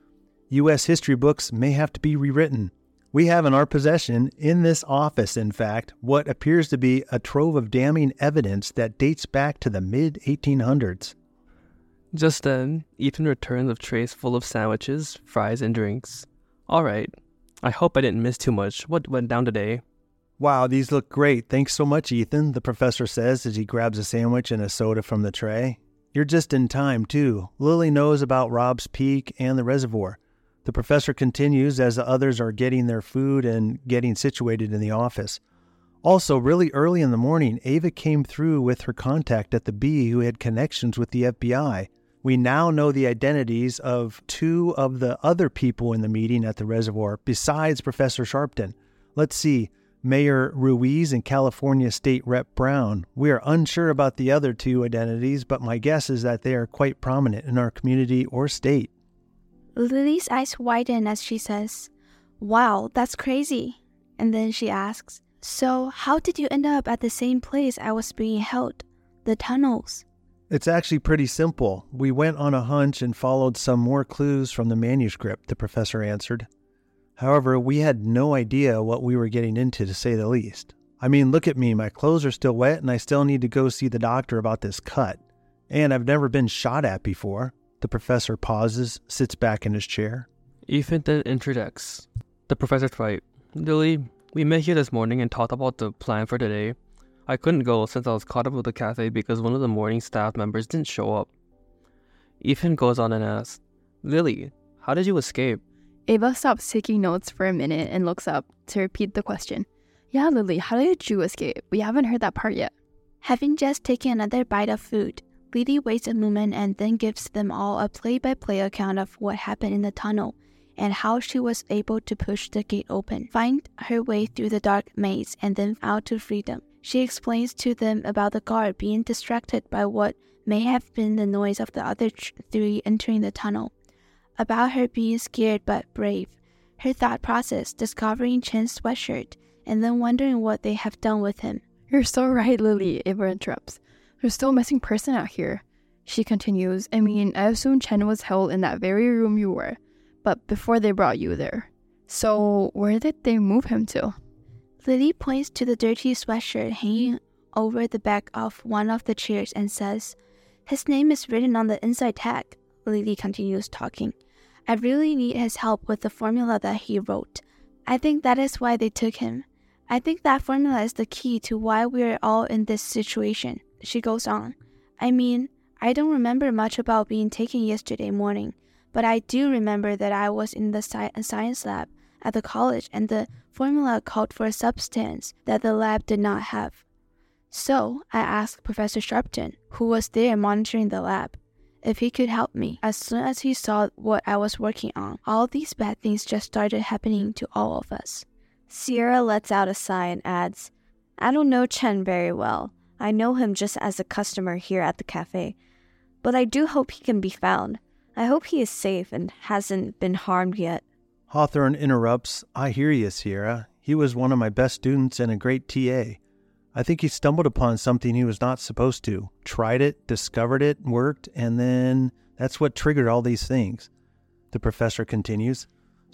U S history books may have to be rewritten. We have in our possession, in this office, in fact, what appears to be a trove of damning evidence that dates back to the mid eighteen hundreds. Just then, Ethan returned with trays full of sandwiches, fries, and drinks. All right. I hope I didn't miss too much. What went down today? Wow, these look great. Thanks so much, Ethan, the professor says as he grabs a sandwich and a soda from the tray. You're just in time, too. Lily knows about Rob's Peak and the reservoir. The professor continues as the others are getting their food and getting situated in the office. Also, really early in the morning, Ava came through with her contact at the Bee who had connections with the F B I. We now know the identities of two of the other people in the meeting at the reservoir, besides Professor Sharpton. Let's see. Mayor Ruiz and California State Representative Brown. We are unsure about the other two identities, but my guess is that they are quite prominent in our community or state. Lily's eyes widen as she says, "Wow, that's crazy." And then she asks, "So how did you end up at the same place I was being held? The tunnels?" It's actually pretty simple. We went on a hunch and followed some more clues from the manuscript, the professor answered. However, we had no idea what we were getting into, to say the least. I mean, look at me. My clothes are still wet and I still need to go see the doctor about this cut. And I've never been shot at before. The professor pauses, sits back in his chair. Ethan then interjects. The professor's right. Lily, we met here this morning and talked about the plan for today. I couldn't go since I was caught up with the cafe because one of the morning staff members didn't show up. Ethan goes on and asks, Lily, how did you escape? Ava stops taking notes for a minute and looks up to repeat the question. Yeah, Lily, how did you escape? We haven't heard that part yet. Having just taken another bite of food, Lily waits a moment and then gives them all a play-by-play account of what happened in the tunnel and how she was able to push the gate open, find her way through the dark maze, and then out to freedom. She explains to them about the guard being distracted by what may have been the noise of the other three entering the tunnel, about her being scared but brave, her thought process discovering Chen's sweatshirt, and then wondering what they have done with him. You're so right, Lily, Ava interrupts. There's still a missing person out here. She continues, I mean, I assume Chen was held in that very room you were, but before they brought you there. So where did they move him to? Lily points to the dirty sweatshirt hanging over the back of one of the chairs and says, His name is written on the inside tag. Lily continues talking. I really need his help with the formula that he wrote. I think that is why they took him. I think that formula is the key to why we're all in this situation. She goes on. I mean, I don't remember much about being taken yesterday morning, but I do remember that I was in the sci- science lab at the college and the formula called for a substance that the lab did not have. So I asked Professor Sharpton, who was there monitoring the lab, if he could help me. As soon as he saw what I was working on, all these bad things just started happening to all of us. Sierra lets out a sigh and adds, I don't know Chen very well. I know him just as a customer here at the cafe. But I do hope he can be found. I hope he is safe and hasn't been harmed yet. Hawthorne interrupts, I hear you, Sierra. He was one of my best students and a great T A. I think he stumbled upon something he was not supposed to, tried it, discovered it, worked, and then that's what triggered all these things. The professor continues.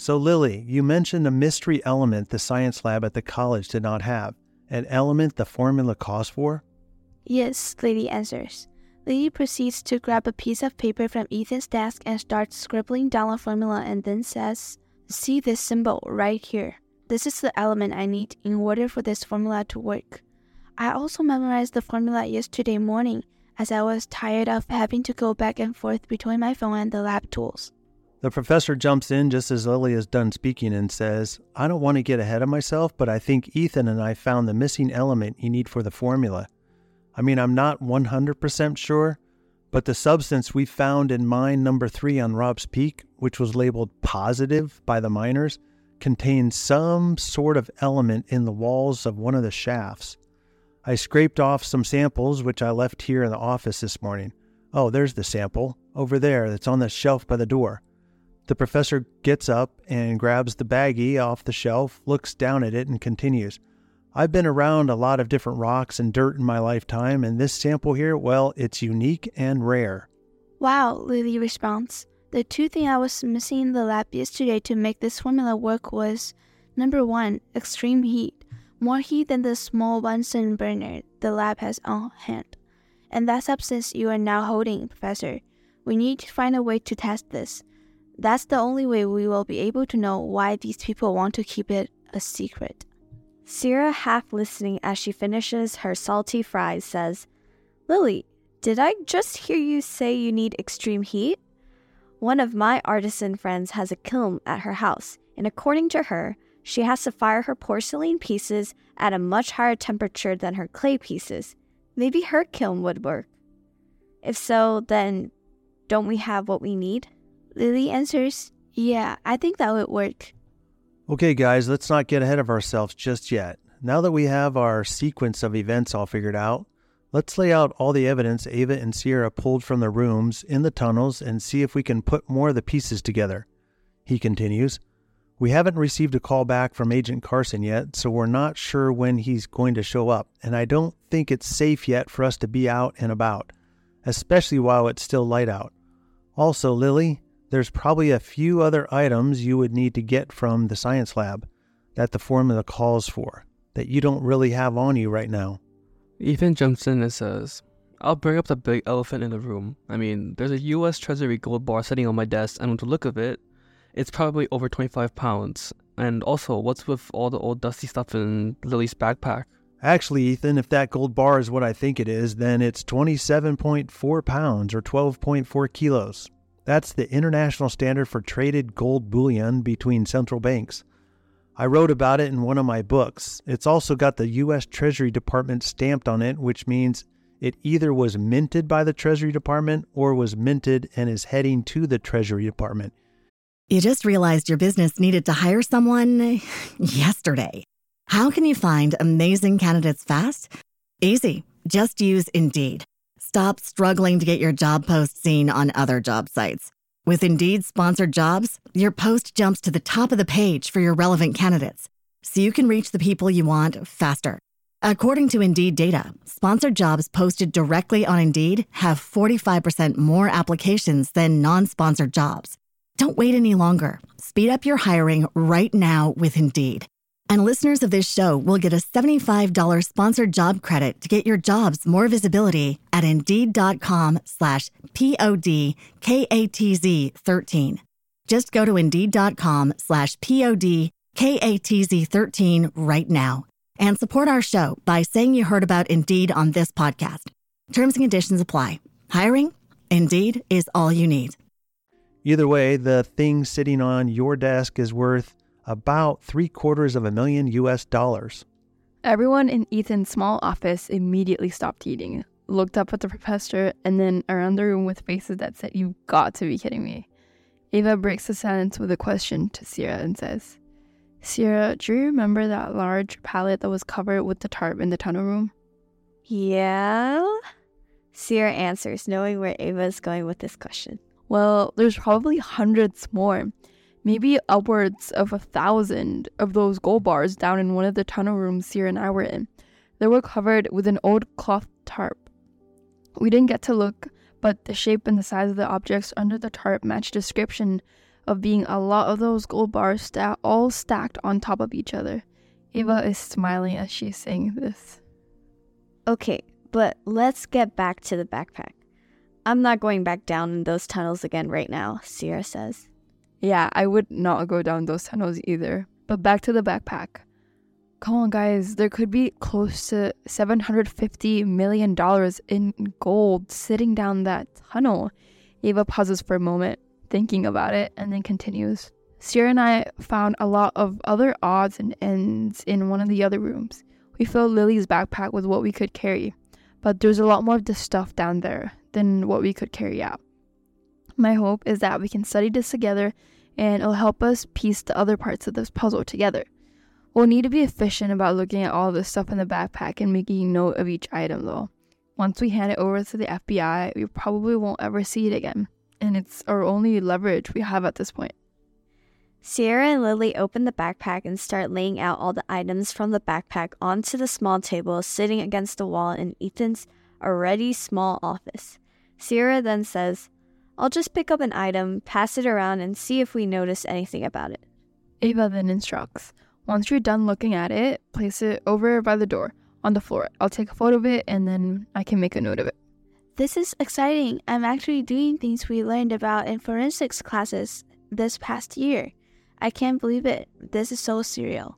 So, Lily, you mentioned a mystery element the science lab at the college did not have, an element the formula calls for? Yes, Lily answers. Lily proceeds to grab a piece of paper from Ethan's desk and starts scribbling down a formula and then says, "See this symbol right here. This is the element I need in order for this formula to work. I also memorized the formula yesterday morning as I was tired of having to go back and forth between my phone and the lab tools." The professor jumps in just as Lily is done speaking and says, "I don't want to get ahead of myself, but I think Ethan and I found the missing element you need for the formula. I mean, I'm not one hundred percent sure, but the substance we found in mine number three on Rob's Peak, which was labeled positive by the miners, contains some sort of element in the walls of one of the shafts. I scraped off some samples, which I left here in the office this morning. Oh, there's the sample, over there, that's on the shelf by the door." The professor gets up and grabs the baggie off the shelf, looks down at it, and continues, "I've been around a lot of different rocks and dirt in my lifetime, and this sample here, well, it's unique and rare." "Wow," Lily responds. "The two things I was missing in the lab yesterday to make this formula work was, number one, extreme heat, more heat than the small Bunsen burner the lab has on hand. And that substance you are now holding, Professor. We need to find a way to test this. That's the only way we will be able to know why these people want to keep it a secret." Sierra, half listening as she finishes her salty fries, says, "Lily, did I just hear you say you need extreme heat? One of my artisan friends has a kiln at her house, and according to her, she has to fire her porcelain pieces at a much higher temperature than her clay pieces. Maybe her kiln would work. If so, then don't we have what we need?" Lily answers, "Yeah, I think that would work." Okay, guys, let's not get ahead of ourselves just yet. Now that we have our sequence of events all figured out, let's lay out all the evidence Ava and Sierra pulled from the rooms in the tunnels and see if we can put more of the pieces together. He continues, "We haven't received a call back from Agent Carson yet, so we're not sure when he's going to show up, and I don't think it's safe yet for us to be out and about, especially while it's still light out. Also, Lily, there's probably a few other items you would need to get from the science lab that the formula calls for, that you don't really have on you right now." Ethan jumps in and says, "I'll bring up the big elephant in the room. I mean, there's a U S Treasury gold bar sitting on my desk, and with the look of it, it's probably over twenty-five pounds. And also, what's with all the old dusty stuff in Lily's backpack?" "Actually, Ethan, if that gold bar is what I think it is, then it's twenty-seven point four pounds or twelve point four kilos. That's the international standard for traded gold bullion between central banks. I wrote about it in one of my books. It's also got the U S Treasury Department stamped on it, which means it either was minted by the Treasury Department or was minted and is heading to the Treasury Department." You just realized your business needed to hire someone yesterday. How can you find amazing candidates fast? Easy. Just use Indeed. Stop struggling to get your job post seen on other job sites. With Indeed sponsored jobs, your post jumps to the top of the page for your relevant candidates, so you can reach the people you want faster. According to Indeed data, sponsored jobs posted directly on Indeed have forty-five percent more applications than non-sponsored jobs. Don't wait any longer. Speed up your hiring right now with Indeed. And listeners of this show will get a seventy-five dollars sponsored job credit to get your jobs more visibility at Indeed.com slash P-O-D-K-A-T-Z 13. Just go to Indeed.com slash P-O-D-K-A-T-Z 13 right now and support our show by saying you heard about Indeed on this podcast. Terms and conditions apply. Hiring? Indeed is all you need. Either way, the thing sitting on your desk is worth about three quarters of a million U S dollars. Everyone in Ethan's small office immediately stopped eating, looked up at the professor, and then around the room with faces that said, "You've got to be kidding me." Ava breaks the silence with a question to Sierra and says, "Sierra, do you remember that large pallet that was covered with the tarp in the tunnel room?" "Yeah?" Sierra answers, knowing where Ava is going with this question. "Well, there's probably hundreds more. Maybe upwards of a thousand of those gold bars down in one of the tunnel rooms Sierra and I were in. They were covered with an old cloth tarp. We didn't get to look, but the shape and the size of the objects under the tarp matched the description of being a lot of those gold bars sta- all stacked on top of each other. Ava is smiling as she's saying this. Okay, but let's get back to the backpack. I'm not going back down in those tunnels again right now, Sierra says. Yeah, I would not go down those tunnels either. But back to the backpack. Come on, guys, there could be close to seven hundred fifty million dollars in gold sitting down that tunnel. Ava pauses for a moment, thinking about it, and then continues. Sierra and I found a lot of other odds and ends in one of the other rooms. We filled Lily's backpack with what we could carry, but there's a lot more of this stuff down there than what we could carry out. My hope is that we can study this together, and it'll help us piece the other parts of this puzzle together. We'll need to be efficient about looking at all this stuff in the backpack and making note of each item, though. Once we hand it over to the F B I, we probably won't ever see it again, and it's our only leverage we have at this point. Sierra and Lily open the backpack and start laying out all the items from the backpack onto the small table sitting against the wall in Ethan's already small office. Sierra then says, I'll just pick up an item, pass it around, and see if we notice anything about it. Ava then instructs, once you're done looking at it, place it over by the door, on the floor. I'll take a photo of it, and then I can make a note of it. This is exciting. I'm actually doing things we learned about in forensics classes this past year. I can't believe it. This is so surreal.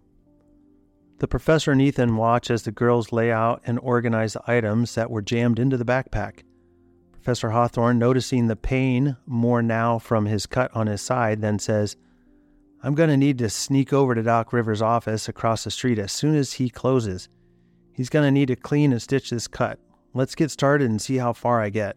The professor and Ethan watch as the girls lay out and organize the items that were jammed into the backpack. Professor Hawthorne, noticing the pain more now from his cut on his side, then says, I'm going to need to sneak over to Doc Rivers' office across the street as soon as he closes. He's going to need to clean and stitch this cut. Let's get started and see how far I get.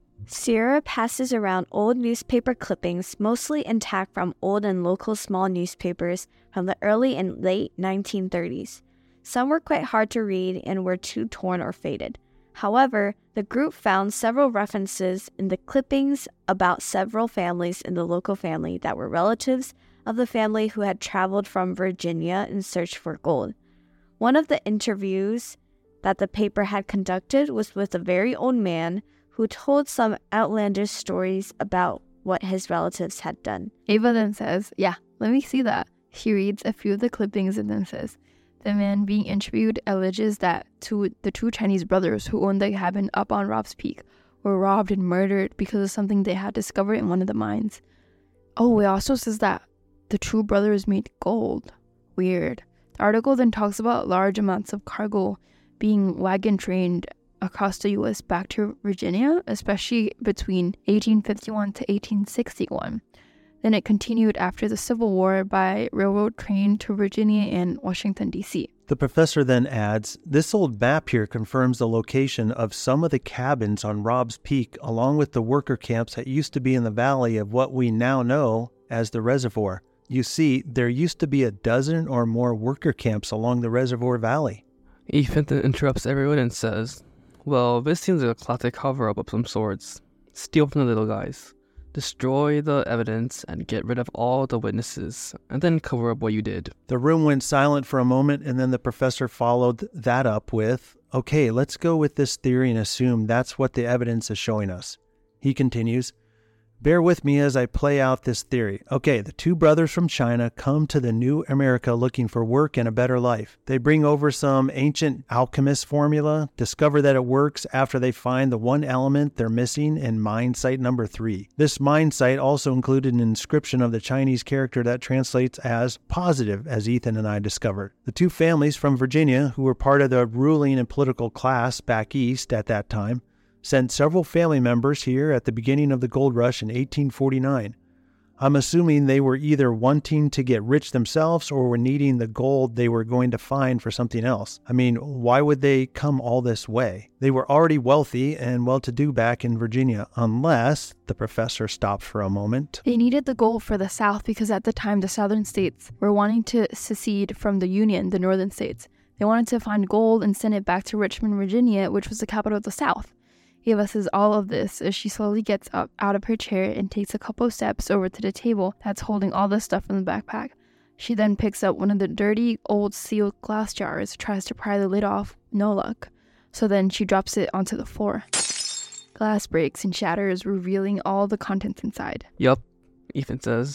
Sierra passes around old newspaper clippings, mostly intact from old and local small newspapers from the early and late nineteen thirties. Some were quite hard to read and were too torn or faded. However, the group found several references in the clippings about several families in the local family that were relatives of the family who had traveled from Virginia in search for gold. One of the interviews that the paper had conducted was with a very old man who told some outlandish stories about what his relatives had done. Ava then says, yeah, let me see that. She reads a few of the clippings and then says, the man being interviewed alleges that two, the two Chinese brothers who owned the cabin up on Rob's Peak were robbed and murdered because of something they had discovered in one of the mines. Oh, it also says that the two brothers made gold. Weird. The article then talks about large amounts of cargo being wagon trained across the U S back to Virginia, especially between eighteen fifty-one to eighteen sixty-one. Then it continued after the Civil War by railroad train to Virginia and Washington, D C. The professor then adds, this old map here confirms the location of some of the cabins on Rob's Peak, along with the worker camps that used to be in the valley of what we now know as the reservoir. You see, there used to be a dozen or more worker camps along the reservoir valley. Ethan then interrupts everyone and says, well, this seems like a classic cover-up of some sorts. Steal from the little guys. Destroy the evidence and get rid of all the witnesses, and then cover up what you did. The room went silent for a moment, and then the professor followed that up with, okay, let's go with this theory and assume that's what the evidence is showing us. He continues, bear with me as I play out this theory. Okay, the two brothers from China come to the new America looking for work and a better life. They bring over some ancient alchemist formula, discover that it works after they find the one element they're missing in mine site number three. This mine site also included an inscription of the Chinese character that translates as positive, as Ethan and I discovered. The two families from Virginia, who were part of the ruling and political class back east at that time, sent several family members here at the beginning of the gold rush in eighteen forty-nine. I'm assuming they were either wanting to get rich themselves or were needing the gold they were going to find for something else. I mean, why would they come all this way? They were already wealthy and well-to-do back in Virginia, unless, the professor stopped for a moment. They needed the gold for the South because at the time the southern states were wanting to secede from the Union, the northern states. They wanted to find gold and send it back to Richmond, Virginia, which was the capital of the South. Ava says all of this as she slowly gets up out of her chair and takes a couple of steps over to the table that's holding all the stuff in the backpack. She then picks up one of the dirty, old sealed glass jars, tries to pry the lid off, no luck. So then she drops it onto the floor. Glass breaks and shatters, revealing all the contents inside. Yup, Ethan says.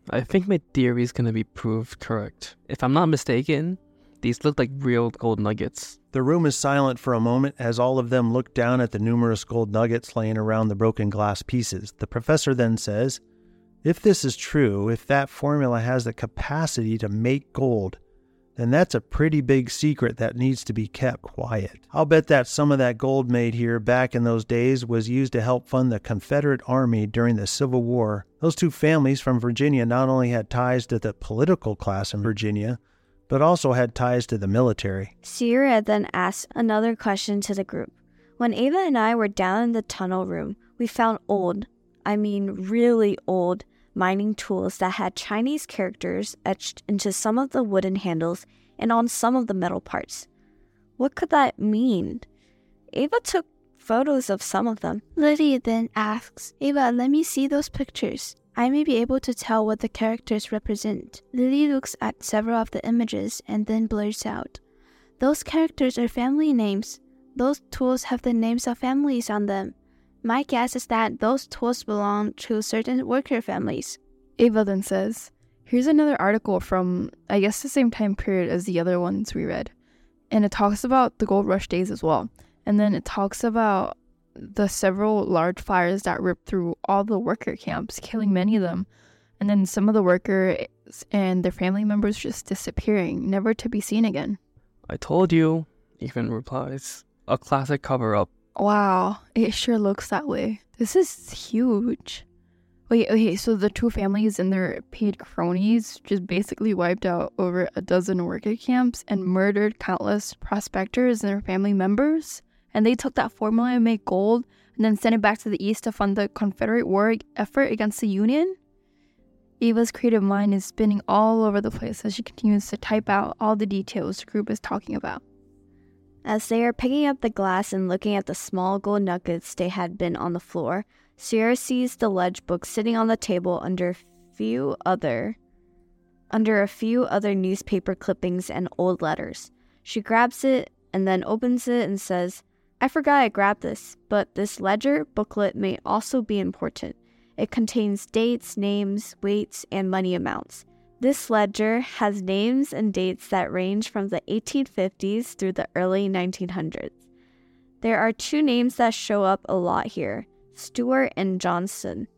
I think my theory is going to be proved correct. If I'm not mistaken, these look like real gold nuggets. The room is silent for a moment as all of them look down at the numerous gold nuggets laying around the broken glass pieces. The professor then says, if this is true, if that formula has the capacity to make gold, then that's a pretty big secret that needs to be kept quiet. I'll bet that some of that gold made here back in those days was used to help fund the Confederate Army during the Civil War. Those two families from Virginia not only had ties to the political class in Virginia, but also had ties to the military. Sierra then asked another question to the group. When Ava and I were down in the tunnel room, we found old, I mean really old, mining tools that had Chinese characters etched into some of the wooden handles and on some of the metal parts. What could that mean? Ava took photos of some of them. Lily then asks, Ava, let me see those pictures. I may be able to tell what the characters represent. Lily looks at several of the images and then blurts out, those characters are family names. Those tools have the names of families on them. My guess is that those tools belong to certain worker families. Ava then says, here's another article from, I guess, the same time period as the other ones we read. And it talks about the gold rush days as well. And then it talks about the several large fires that ripped through all the worker camps, killing many of them. And then some of the workers and their family members just disappearing, never to be seen again. I told you, Ethan replies. A classic cover-up. Wow, it sure looks that way. This is huge. Wait, okay, so the two families and their paid cronies just basically wiped out over a dozen worker camps and murdered countless prospectors and their family members? And they took that formula and made gold and then sent it back to the East to fund the Confederate war effort against the Union? Ava's creative mind is spinning all over the place as she continues to type out all the details the group is talking about. As they are picking up the glass and looking at the small gold nuggets they had been on the floor, Sierra sees the ledge book sitting on the table under a few other, under a few other newspaper clippings and old letters. She grabs it and then opens it and says, I forgot I grabbed this, but this ledger booklet may also be important. It contains dates, names, weights, and money amounts. This ledger has names and dates that range from the eighteen fifties through the early nineteen hundreds. There are two names that show up a lot here, Stewart and Johnson.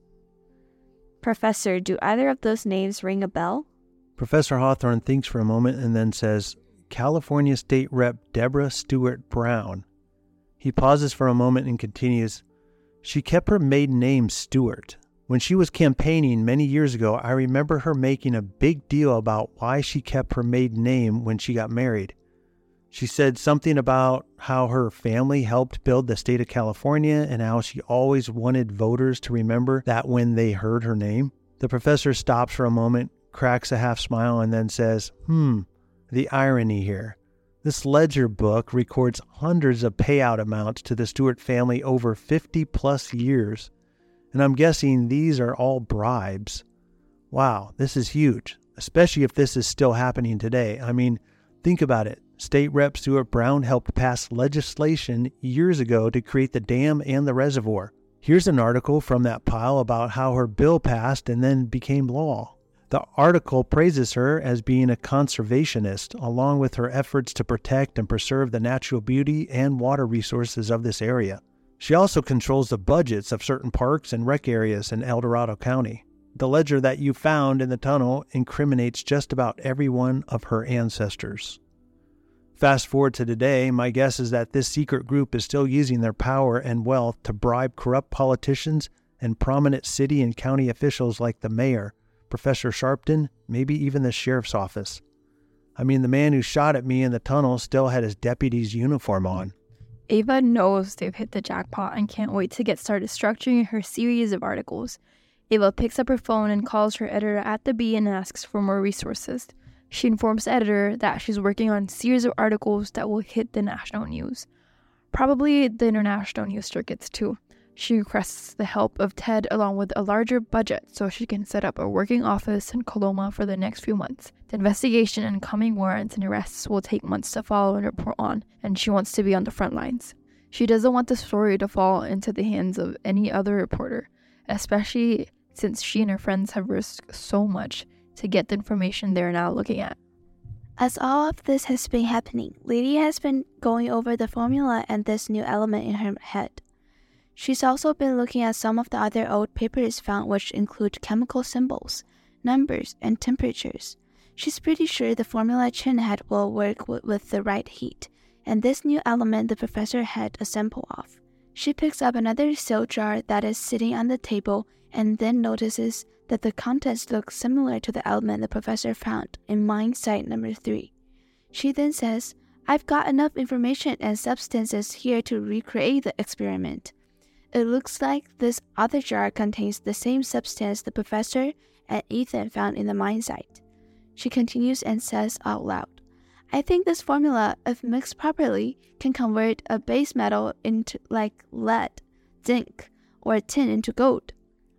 Professor, do either of those names ring a bell? Professor Hawthorne thinks for a moment and then says, California State Rep Deborah Stewart Brown. He pauses for a moment and continues, she kept her maiden name Stewart. When she was campaigning many years ago, I remember her making a big deal about why she kept her maiden name when she got married. She said something about how her family helped build the state of California and how she always wanted voters to remember that when they heard her name. The professor stops for a moment, cracks a half smile, and then says, hmm, the irony here. This ledger book records hundreds of payout amounts to the Stewart family over fifty plus years. And I'm guessing these are all bribes. Wow, this is huge, especially if this is still happening today. I mean, think about it. State Rep Stewart Brown helped pass legislation years ago to create the dam and the reservoir. Here's an article from that pile about how her bill passed and then became law. The article praises her as being a conservationist, along with her efforts to protect and preserve the natural beauty and water resources of this area. She also controls the budgets of certain parks and rec areas in El Dorado County. The ledger that you found in the tunnel incriminates just about every one of her ancestors. Fast forward to today, my guess is that this secret group is still using their power and wealth to bribe corrupt politicians and prominent city and county officials like the mayor, Professor Sharpton, maybe even the sheriff's office. I mean, the man who shot at me in the tunnel still had his deputy's uniform on. Ava knows they've hit the jackpot and can't wait to get started structuring her series of articles. Ava picks up her phone and calls her editor at the Bee and asks for more resources. She informs the editor that she's working on a series of articles that will hit the national news. Probably the international news circuits too. She requests the help of Ted along with a larger budget so she can set up a working office in Coloma for the next few months. The investigation and coming warrants and arrests will take months to follow and report on, and she wants to be on the front lines. She doesn't want the story to fall into the hands of any other reporter, especially since she and her friends have risked so much to get the information they're now looking at. As all of this has been happening, Lydia has been going over the formula and this new element in her head. She's also been looking at some of the other old papers found, which include chemical symbols, numbers, and temperatures. She's pretty sure the formula Chen had will work w- with the right heat, and this new element the professor had a sample of. She picks up another sealed jar that is sitting on the table and then notices that the contents look similar to the element the professor found in mine site number three. She then says, "I've got enough information and substances here to recreate the experiment. It looks like this other jar contains the same substance the professor and Ethan found in the mine site." She continues and says out loud, "I think this formula, if mixed properly, can convert a base metal into like lead, zinc, or tin into gold.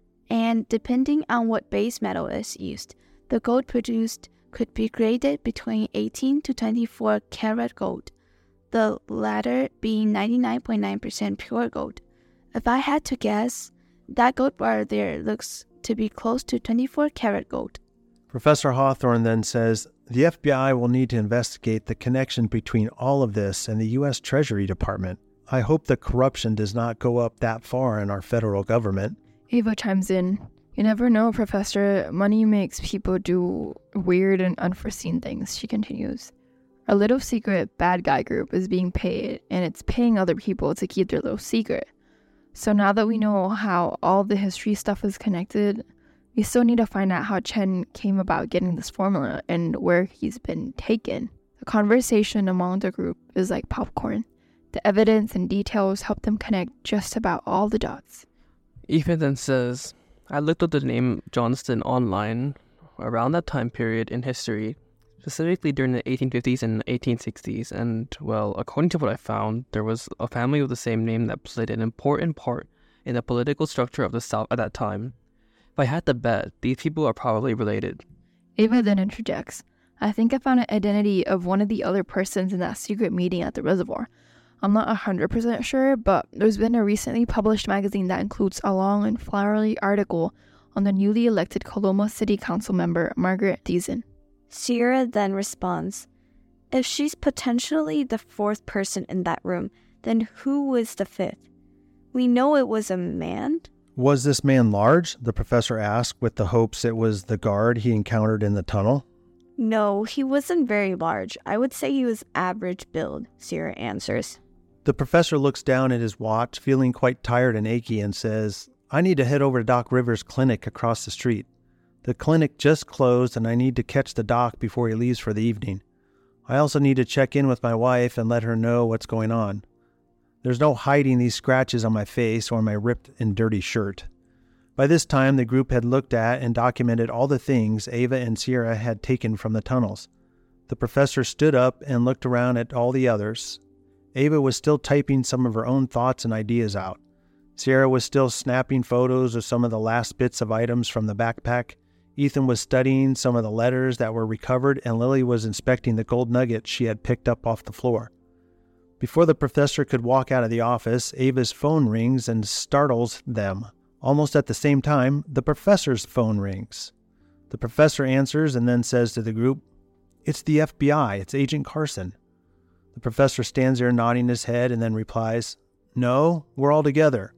And depending on what base metal is used, the gold produced could be graded between eighteen to twenty-four karat gold, the latter being ninety-nine point nine percent pure gold. If I had to guess, that gold bar there looks to be close to twenty-four karat gold." Professor Hawthorne then says, "The F B I will need to investigate the connection between all of this and the U S Treasury Department. I hope the corruption does not go up that far in our federal government." Ava chimes in, "You never know, Professor. Money makes people do weird and unforeseen things," she continues. "A little secret bad guy group is being paid, and it's paying other people to keep their little secret. So now that we know how all the history stuff is connected, we still need to find out how Chen came about getting this formula and where he's been taken." The conversation among the group is like popcorn. The evidence and details help them connect just about all the dots. Ethan then says, "I looked up the name Johnston online around that time period in history, specifically during the eighteen fifties and eighteen sixties, and, well, according to what I found, there was a family with the same name that played an important part in the political structure of the South at that time. If I had to bet, these people are probably related." Ava then interjects, "I think I found an identity of one of the other persons in that secret meeting at the reservoir. I'm not one hundred percent sure, but there's been a recently published magazine that includes a long and flowery article on the newly elected Coloma City Council member, Margaret Deason." Sierra then responds, "If she's potentially the fourth person in that room, then who was the fifth? We know it was a man." "Was this man large?" the professor asked, with the hopes it was the guard he encountered in the tunnel. "No, he wasn't very large. I would say he was average build," Sierra answers. The professor looks down at his watch, feeling quite tired and achy, and says, "I need to head over to Doc Rivers' clinic across the street. The clinic just closed, and I need to catch the doc before he leaves for the evening. I also need to check in with my wife and let her know what's going on. There's no hiding these scratches on my face or my ripped and dirty shirt." By this time, the group had looked at and documented all the things Ava and Sierra had taken from the tunnels. The professor stood up and looked around at all the others. Ava was still typing some of her own thoughts and ideas out. Sierra was still snapping photos of some of the last bits of items from the backpack. Ethan was studying some of the letters that were recovered, and Lily was inspecting the gold nuggets she had picked up off the floor. Before the professor could walk out of the office, Ava's phone rings and startles them. Almost at the same time, the professor's phone rings. The professor answers and then says to the group, "It's the F B I. It's Agent Carson." The professor stands there nodding his head and then replies, "No, we're all together.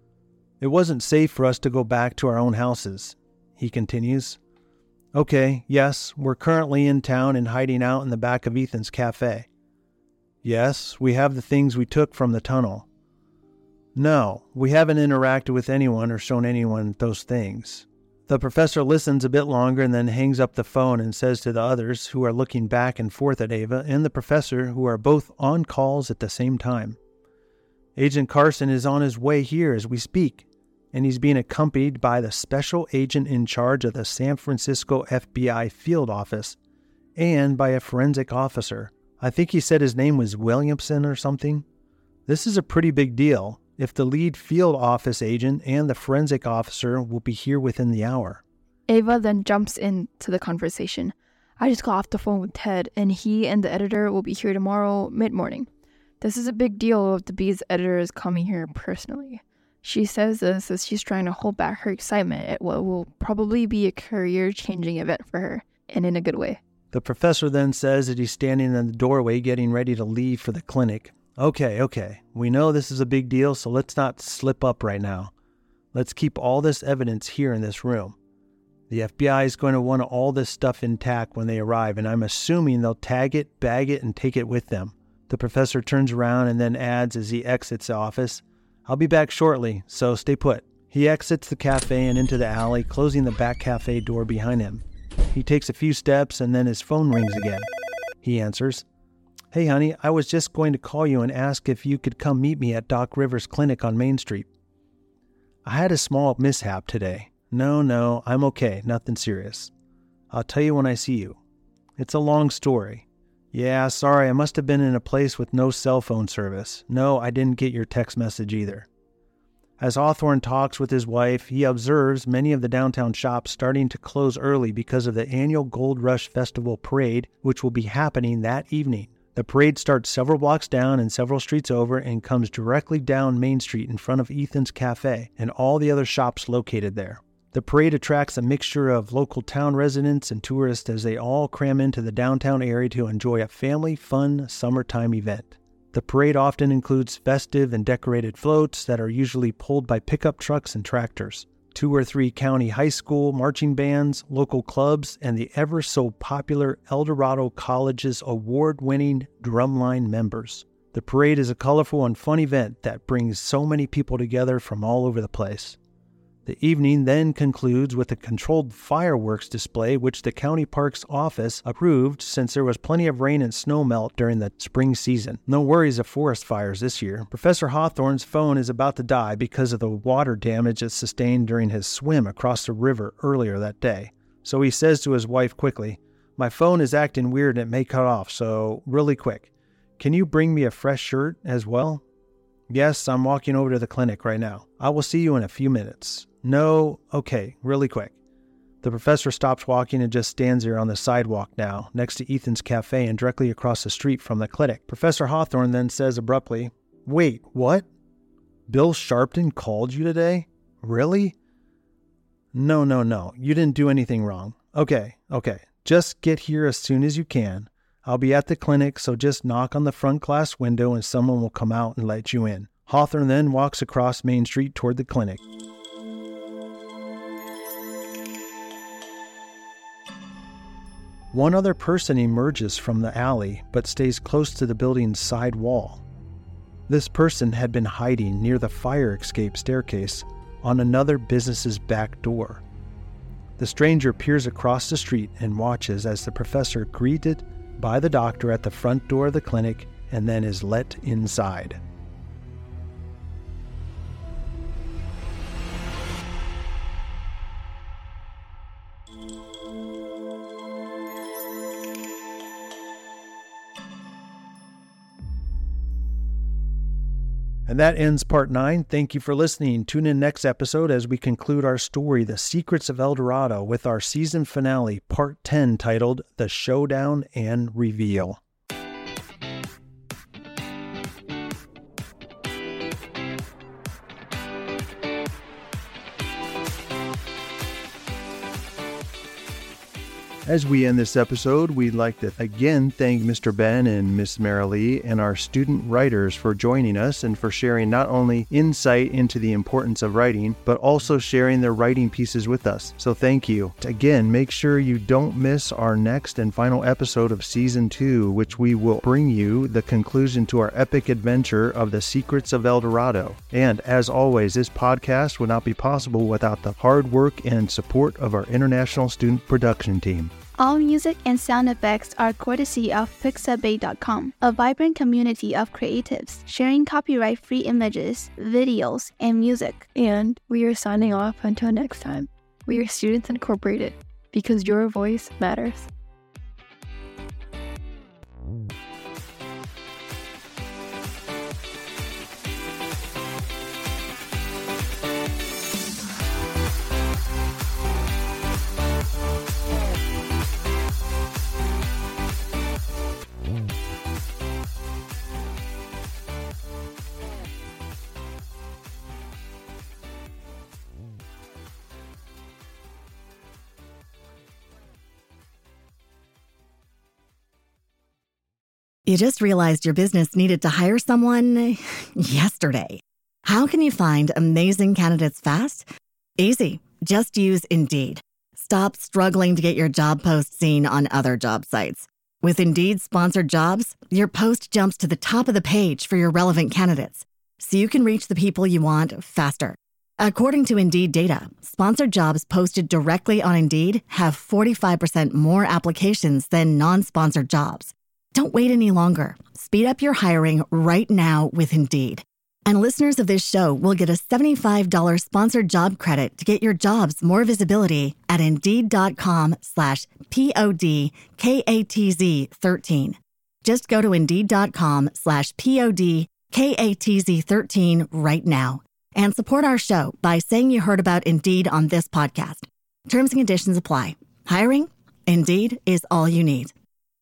It wasn't safe for us to go back to our own houses." He continues, "Okay, yes, we're currently in town and hiding out in the back of Ethan's cafe. Yes, we have the things we took from the tunnel. No, we haven't interacted with anyone or shown anyone those things." The professor listens a bit longer and then hangs up the phone and says to the others, who are looking back and forth at Ava and the professor, who are both on calls at the same time, "Agent Carson is on his way here as we speak, and he's being accompanied by the special agent in charge of the San Francisco F B I field office and by a forensic officer. I think he said his name was Williamson or something. This is a pretty big deal. If the lead field office agent and the forensic officer will be here within the hour." Ava then jumps into the conversation. "I just got off the phone with Ted, and he and the editor will be here tomorrow mid-morning. This is a big deal if the Bee's editor is coming here personally. She says this as she's trying to hold back her excitement at what will probably be a career-changing event for her, and in a good way. The professor then says that he's standing in the doorway getting ready to leave for the clinic. Okay, okay, we know this is a big deal, so let's not slip up right now. Let's keep all this evidence here in this room. The F B I is going to want all this stuff intact when they arrive, and I'm assuming they'll tag it, bag it, and take it with them. The professor turns around and then adds as he exits the office, I'll be back shortly, so stay put. He exits the cafe and into the alley, closing the back cafe door behind him. He takes a few steps and then his phone rings again. He answers, Hey honey, I was just going to call you and ask if you could come meet me at Doc Rivers' clinic on Main Street. I had a small mishap today. No, no, I'm okay, nothing serious. I'll tell you when I see you. It's a long story. Yeah, sorry, I must have been in a place with no cell phone service. No, I didn't get your text message either. As Hawthorne talks with his wife, he observes many of the downtown shops starting to close early because of the annual Gold Rush Festival parade, which will be happening that evening. The parade starts several blocks down and several streets over and comes directly down Main Street in front of Ethan's Cafe and all the other shops located there. The parade attracts a mixture of local town residents and tourists as they all cram into the downtown area to enjoy a family fun summertime event. The parade often includes festive and decorated floats that are usually pulled by pickup trucks and tractors, two or three county high school marching bands, local clubs, and the ever so popular El Dorado College's award-winning drumline members. The parade is a colorful and fun event that brings so many people together from all over the place. The evening then concludes with a controlled fireworks display which the county parks office approved since there was plenty of rain and snow melt during the spring season. No worries of forest fires this year. Professor Hawthorne's phone is about to die because of the water damage it sustained during his swim across the river earlier that day. So he says to his wife quickly, My phone is acting weird and it may cut off, so really quick. Can you bring me a fresh shirt as well? Yes, I'm walking over to the clinic right now. I will see you in a few minutes. No, okay, really quick. The professor stops walking and just stands there on the sidewalk now, next to Ethan's Cafe and directly across the street from the clinic. Professor Hawthorne then says abruptly, Wait, what? Bill Sharpton called you today? Really? No, no, no, you didn't do anything wrong. Okay, okay, just get here as soon as you can. I'll be at the clinic, so just knock on the front glass window and someone will come out and let you in. Hawthorne then walks across Main Street toward the clinic. One other person emerges from the alley, but stays close to the building's side wall. This person had been hiding near the fire escape staircase on another business's back door. The stranger peers across the street and watches as the professor greeted by the doctor at the front door of the clinic and then is let inside. And that ends part nine. Thank you for listening. Tune in next episode as we conclude our story, The Secrets of El Dorado, with our season finale, part ten, titled The Showdown and Reveal. As we end this episode, we'd like to again thank Mister Ben and Miss Marilee and our student writers for joining us and for sharing not only insight into the importance of writing, but also sharing their writing pieces with us. So thank you. Again, make sure you don't miss our next and final episode of Season two, which we will bring you the conclusion to our epic adventure of The Secrets of El Dorado. And as always, this podcast would not be possible without the hard work and support of our international student production team. All music and sound effects are courtesy of Pixabay dot com, a vibrant community of creatives sharing copyright-free images, videos, and music. And we are signing off until next time. We are Students Incorporated, because your voice matters. You just realized your business needed to hire someone yesterday. How can you find amazing candidates fast? Easy. Just use Indeed. Stop struggling to get your job post seen on other job sites. With Indeed sponsored jobs, your post jumps to the top of the page for your relevant candidates, so you can reach the people you want faster. According to Indeed data, sponsored jobs posted directly on Indeed have forty-five percent more applications than non-sponsored jobs. Don't wait any longer. Speed up your hiring right now with Indeed. And listeners of this show will get a seventy-five dollars sponsored job credit to get your jobs more visibility at Indeed.com slash P-O-D-K-A-T-Z 13. Just go to Indeed.com slash P-O-D-K-A-T-Z 13 right now and support our show by saying you heard about Indeed on this podcast. Terms and conditions apply. Hiring? Indeed is all you need.